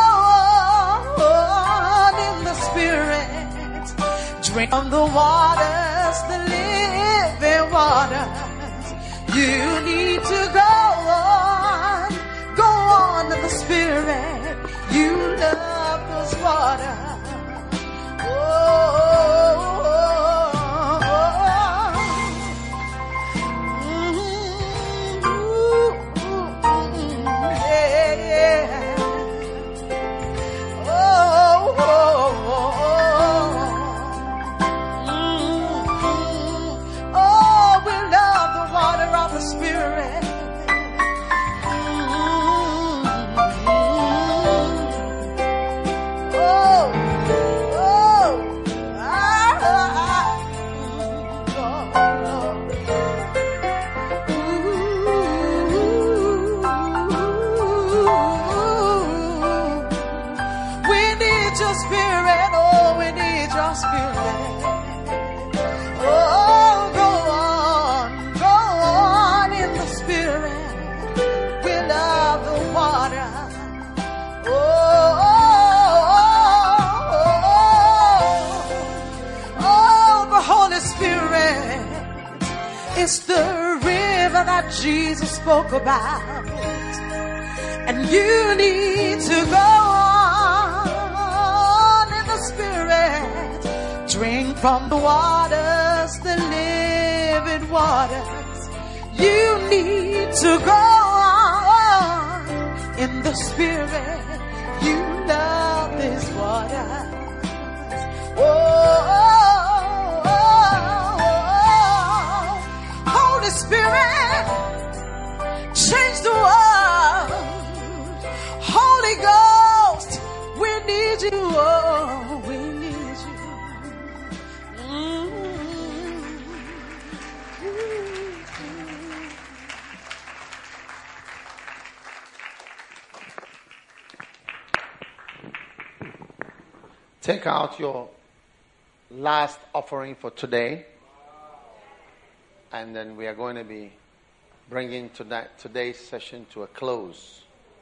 on in the Spirit. Drink from the waters, the living waters. You need to go on, go on in the Spirit. You love those waters. Oh, oh, oh, oh. Mm-hmm. Ooh, mm-hmm. Yeah, yeah. Oh, oh, oh, oh. Mm-hmm. Oh, we love the water of the Spirit. It's the river that Jesus spoke about. And you need to go on in the Spirit. Drink from the waters, the living waters. You need to go on in the Spirit. You love this water. Oh, oh, oh, oh. Holy Spirit, change the world. Holy Ghost, we need you. Oh, we need you. Mm-hmm. Take out your last offering for today. And then we are going to be bringing tonight, today's session to a close.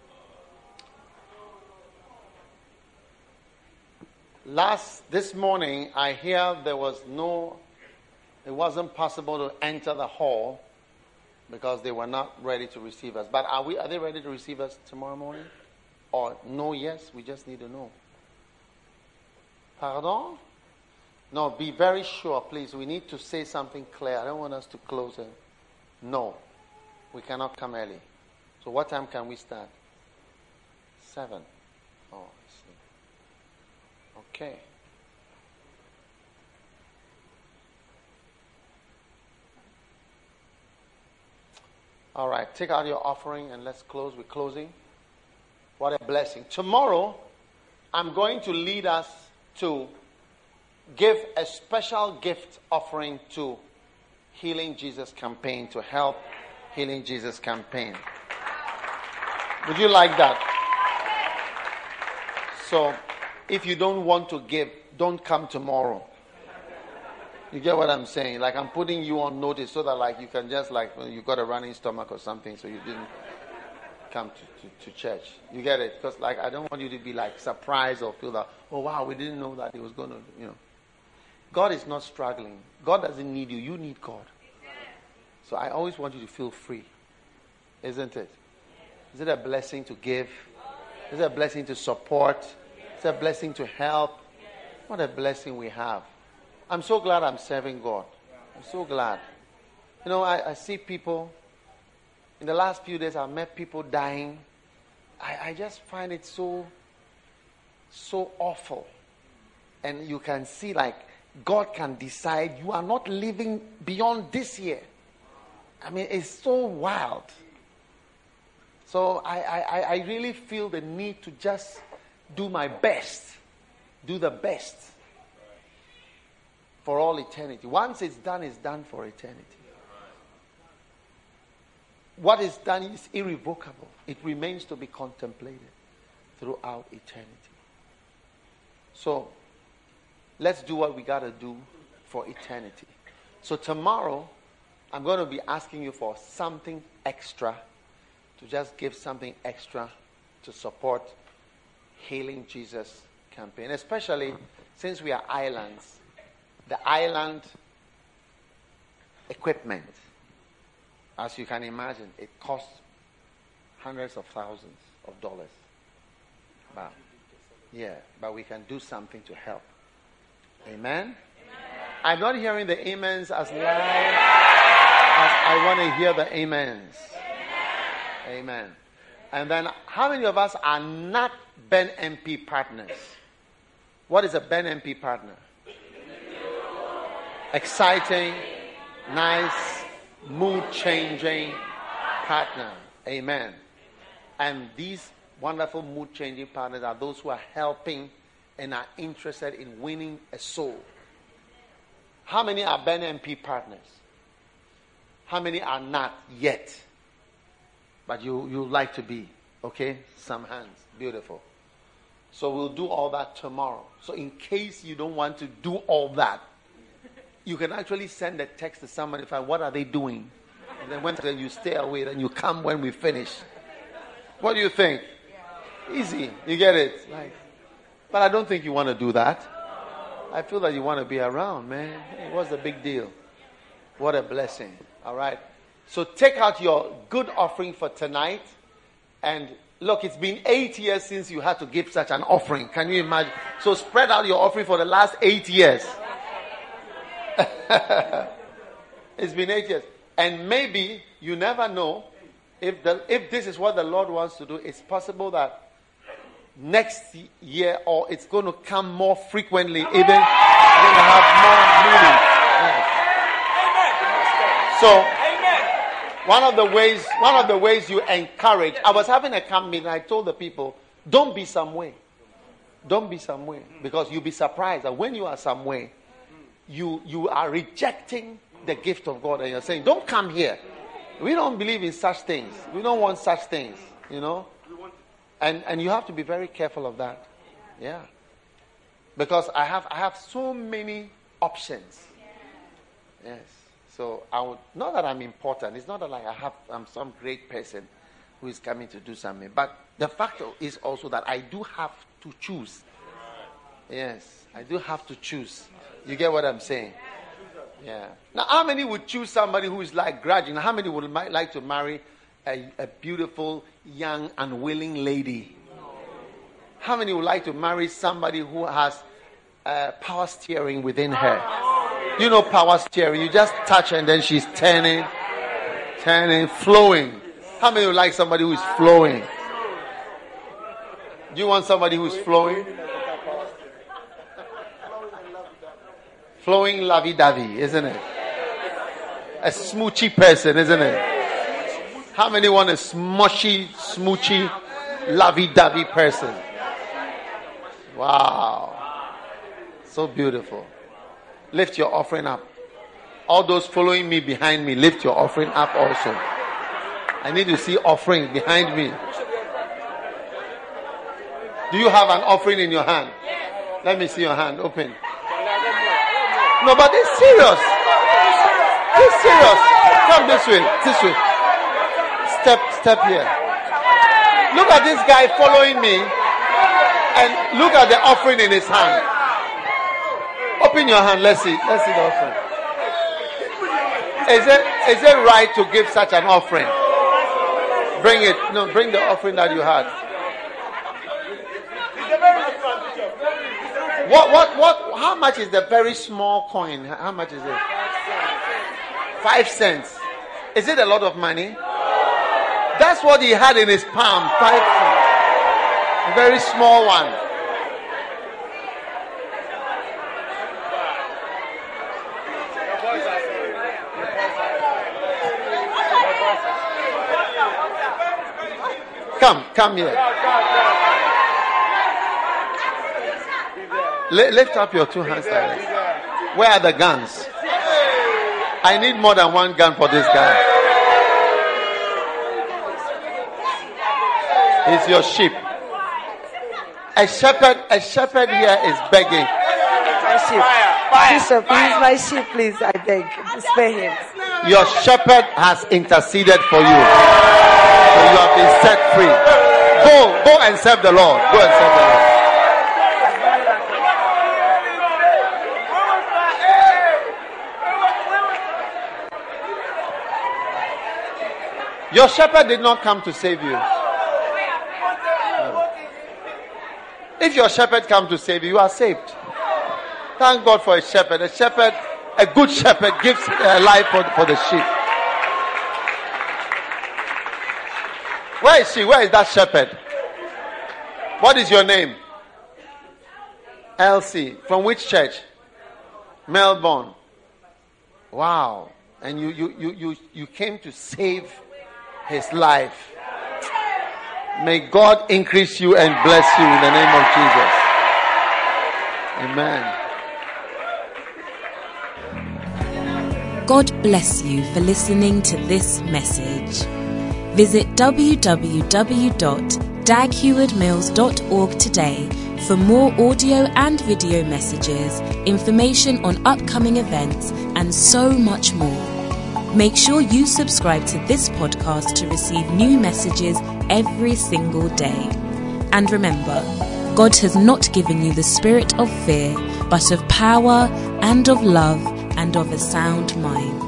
Last, this morning, I hear there was no, it wasn't possible to enter the hall because they were not ready to receive us. But are we, are they ready to receive us tomorrow morning? Or no, yes, we just need to know. Pardon? No, be very sure, please. We need to say something clear. I don't want us to close it. No, we cannot come early. So what time can we start? Seven. Oh, I see. Okay. All right, take out your offering and let's close. We're closing. What a blessing. Tomorrow, I'm going to lead us to give a special gift offering to Healing Jesus campaign, to help Healing Jesus campaign. Would you like that? So, if you don't want to give, don't come tomorrow. You get what I'm saying? Like, I'm putting you on notice so that, like, you can just, like, you got a running stomach or something, so you didn't come to, to, to church. You get it? Because, like, I don't want you to be, like, surprised or feel that, oh, wow, we didn't know that he was going to, you know. God is not struggling. God doesn't need you. You need God. So I always want you to feel free. Isn't it? Is it a blessing to give? Is it a blessing to support? Is it a blessing to help? What a blessing we have. I'm so glad I'm serving God. I'm so glad. You know, I, I see people, in the last few days I've met people dying. I, I just find it so, so awful. And you can see, like, God can decide you are not living beyond this year. I mean, it's so wild. So I, I, I really feel the need to just do my best. Do the best. For all eternity. Once it's done, it's done for eternity. What is done is irrevocable. It remains to be contemplated throughout eternity. So, let's do what we got to do for eternity. So tomorrow, I'm going to be asking you for something extra, to just give something extra to support Healing Jesus campaign. Especially since we are islands. The island equipment, as you can imagine, it costs hundreds of thousands of dollars. But, yeah, but we can do something to help. Amen? Amen. I'm not hearing the amens as loud as I want to hear the amens. Amen. Amen. And then, how many of us are not Ben M P partners? What is a Ben M P partner? Exciting, nice, mood-changing partner. Amen. And these wonderful mood-changing partners are those who are helping and are interested in winning a soul. How many are Ben M P partners? How many are not yet? But you you like to be. Okay? Some hands. Beautiful. So we'll do all that tomorrow. So in case you don't want to do all that, you can actually send a text to somebody, find what are they doing? And then when you stay away, then you come when we finish. What do you think? Easy. You get it? Like, but I don't think you want to do that. I feel that you want to be around, man. Hey, what's the big deal? What a blessing. All right. So take out your good offering for tonight. And look, it's been eight years since you had to give such an offering. Can you imagine? So spread out your offering for the last eight years. It's been eight years. And maybe, you never know, if the, if this is what the Lord wants to do, it's possible that next year, or it's going to come more frequently, even you're going to have more meetings. Yeah. So, one of the ways, one of the ways you encourage, I was having a camp meeting, I told the people, don't be some way. Don't be some way. Because you'll be surprised that when you are some way, you, you are rejecting the gift of God, and you're saying, don't come here. We don't believe in such things. We don't want such things, you know. And and you have to be very careful of that. Yeah. Because I have I have so many options. Yes. So I would, not that I'm important. It's not that like I have I'm some great person who is coming to do something. But the fact is also that I do have to choose. Yes. I do have to choose. You get what I'm saying? Yeah. Now, how many would choose somebody who is like grudging? How many would like to marry a, a beautiful, young, and willing lady? How many would like to marry somebody who has uh, power steering within her? You know power steering. You just touch her and then she's turning, turning, flowing. How many would like somebody who is flowing? Do you want somebody who's flowing? Flowing lovey-dovey, isn't it? A smoochy person, isn't it? How many want a smushy, smoochy, lovey-dovey person? Wow. So beautiful. Lift your offering up. All those following me behind me, lift your offering up also. I need to see offering behind me. Do you have an offering in your hand? Let me see your hand. Open. No, but it's serious. It's serious. Come this way. This way. Step, step here. Look at this guy following me, and look at the offering in his hand. Open your hand. Let's see. Let's see the offering. Is it is it right to give such an offering? Bring it. No, bring the offering that you had. What what what? How much is the very small coin? How much is it? Five cents. Is it a lot of money? That's what he had in his palm. Five cents. A very small one. Come, come here. Lift up your two hands. Where are the guns? I need more than one gun for this guy. He's your sheep. A shepherd, a shepherd here is begging. My sheep. Bishop, he's my sheep, please. I beg. Spare him. Your shepherd has interceded for you. So you have been set free. Go, go and serve the Lord. Go and serve the Lord. Your shepherd did not come to save you. No. If your shepherd comes to save you, you are saved. Thank God for a shepherd. A shepherd, a good shepherd gives a life for, for the sheep. Where is she? Where is that shepherd? What is your name? Elsie. From which church? Melbourne. Wow. And you, you, you, you, you came to save his life. May God increase you and bless you in the name of Jesus. Amen. God bless you for listening to this message. Visit w w w dot dag heward mills dot org today for more audio and video messages, information on upcoming events, and so much more. Make sure you subscribe to this podcast to receive new messages every single day. And remember, God has not given you the spirit of fear, but of power and of love and of a sound mind.